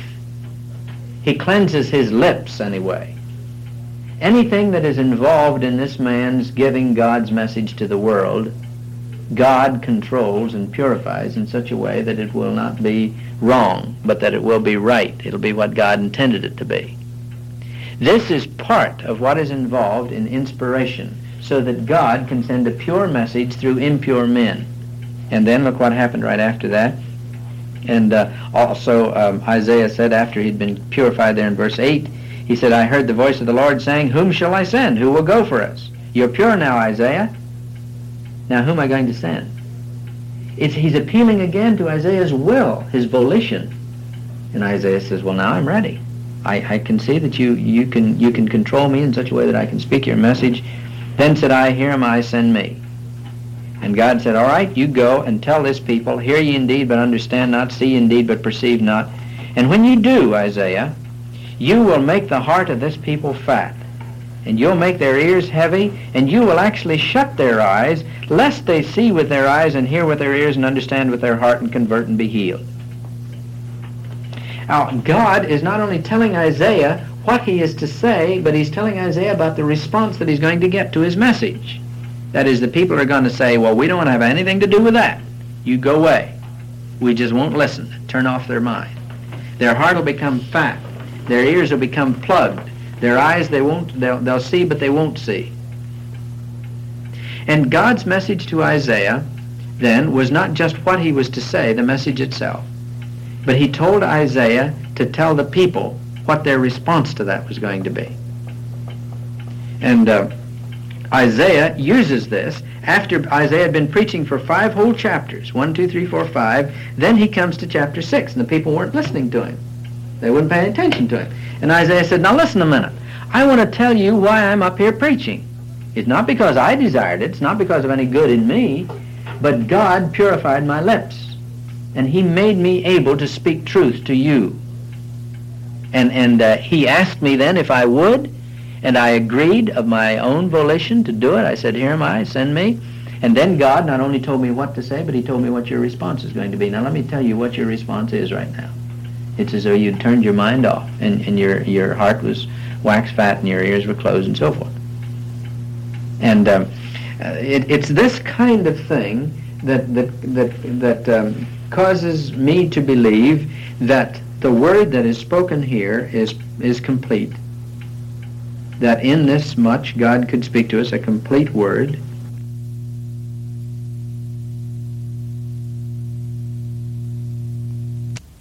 He cleanses his lips, anyway. Anything that is involved in this man's giving God's message to the world, God controls and purifies in such a way that it will not be wrong, but that it will be right. It'll be what God intended it to be. This is part of what is involved in inspiration, so that God can send a pure message through impure men. And then look what happened right after that. And uh, also um, Isaiah said, after he'd been purified there in verse eight, he said, I heard the voice of the Lord saying, Whom shall I send? Who will go for us? You're pure now, Isaiah. Now who am I going to send? It's, he's appealing again to Isaiah's will, his volition. And Isaiah says, well, now I'm ready. I, I can see that you, you, can, you can control me in such a way that I can speak your message. Then said I, Here am I, send me. And God said, all right, you go and tell this people, hear ye indeed, but understand not, see ye indeed, but perceive not. And when you do, Isaiah, you will make the heart of this people fat, and you'll make their ears heavy, and you will actually shut their eyes, lest they see with their eyes and hear with their ears and understand with their heart and convert and be healed. Now, God is not only telling Isaiah what he is to say, but he's telling Isaiah about the response that he's going to get to his message. That is, the people are going to say, well, we don't want to have anything to do with that. You go away. We just won't listen. Turn off their mind. Their heart will become fat. Their ears will become plugged. Their eyes, they won't, they'll, they'll see, but they won't see. And God's message to Isaiah, then, was not just what he was to say, the message itself, but he told Isaiah to tell the people what their response to that was going to be. And uh, Isaiah uses this after Isaiah had been preaching for five whole chapters, one, two, three, four, five. Then he comes to chapter six, and the people weren't listening to him. They wouldn't pay any attention to him. And Isaiah said, now listen a minute. I want to tell you why I'm up here preaching. It's not because I desired it. It's not because of any good in me. But God purified my lips. And he made me able to speak truth to you. And, and uh, he asked me then if I would. And I agreed of my own volition to do it. I said, here am I, send me. And then God not only told me what to say, but he told me what your response is going to be. Now let me tell you what your response is right now. It's as though you turned your mind off, and, and your, your heart was wax fat, and your ears were closed, and so forth. And um, uh, it, it's this kind of thing that, that, that, that um, causes me to believe that the word that is spoken here is, is complete. That in this much God could speak to us a complete word,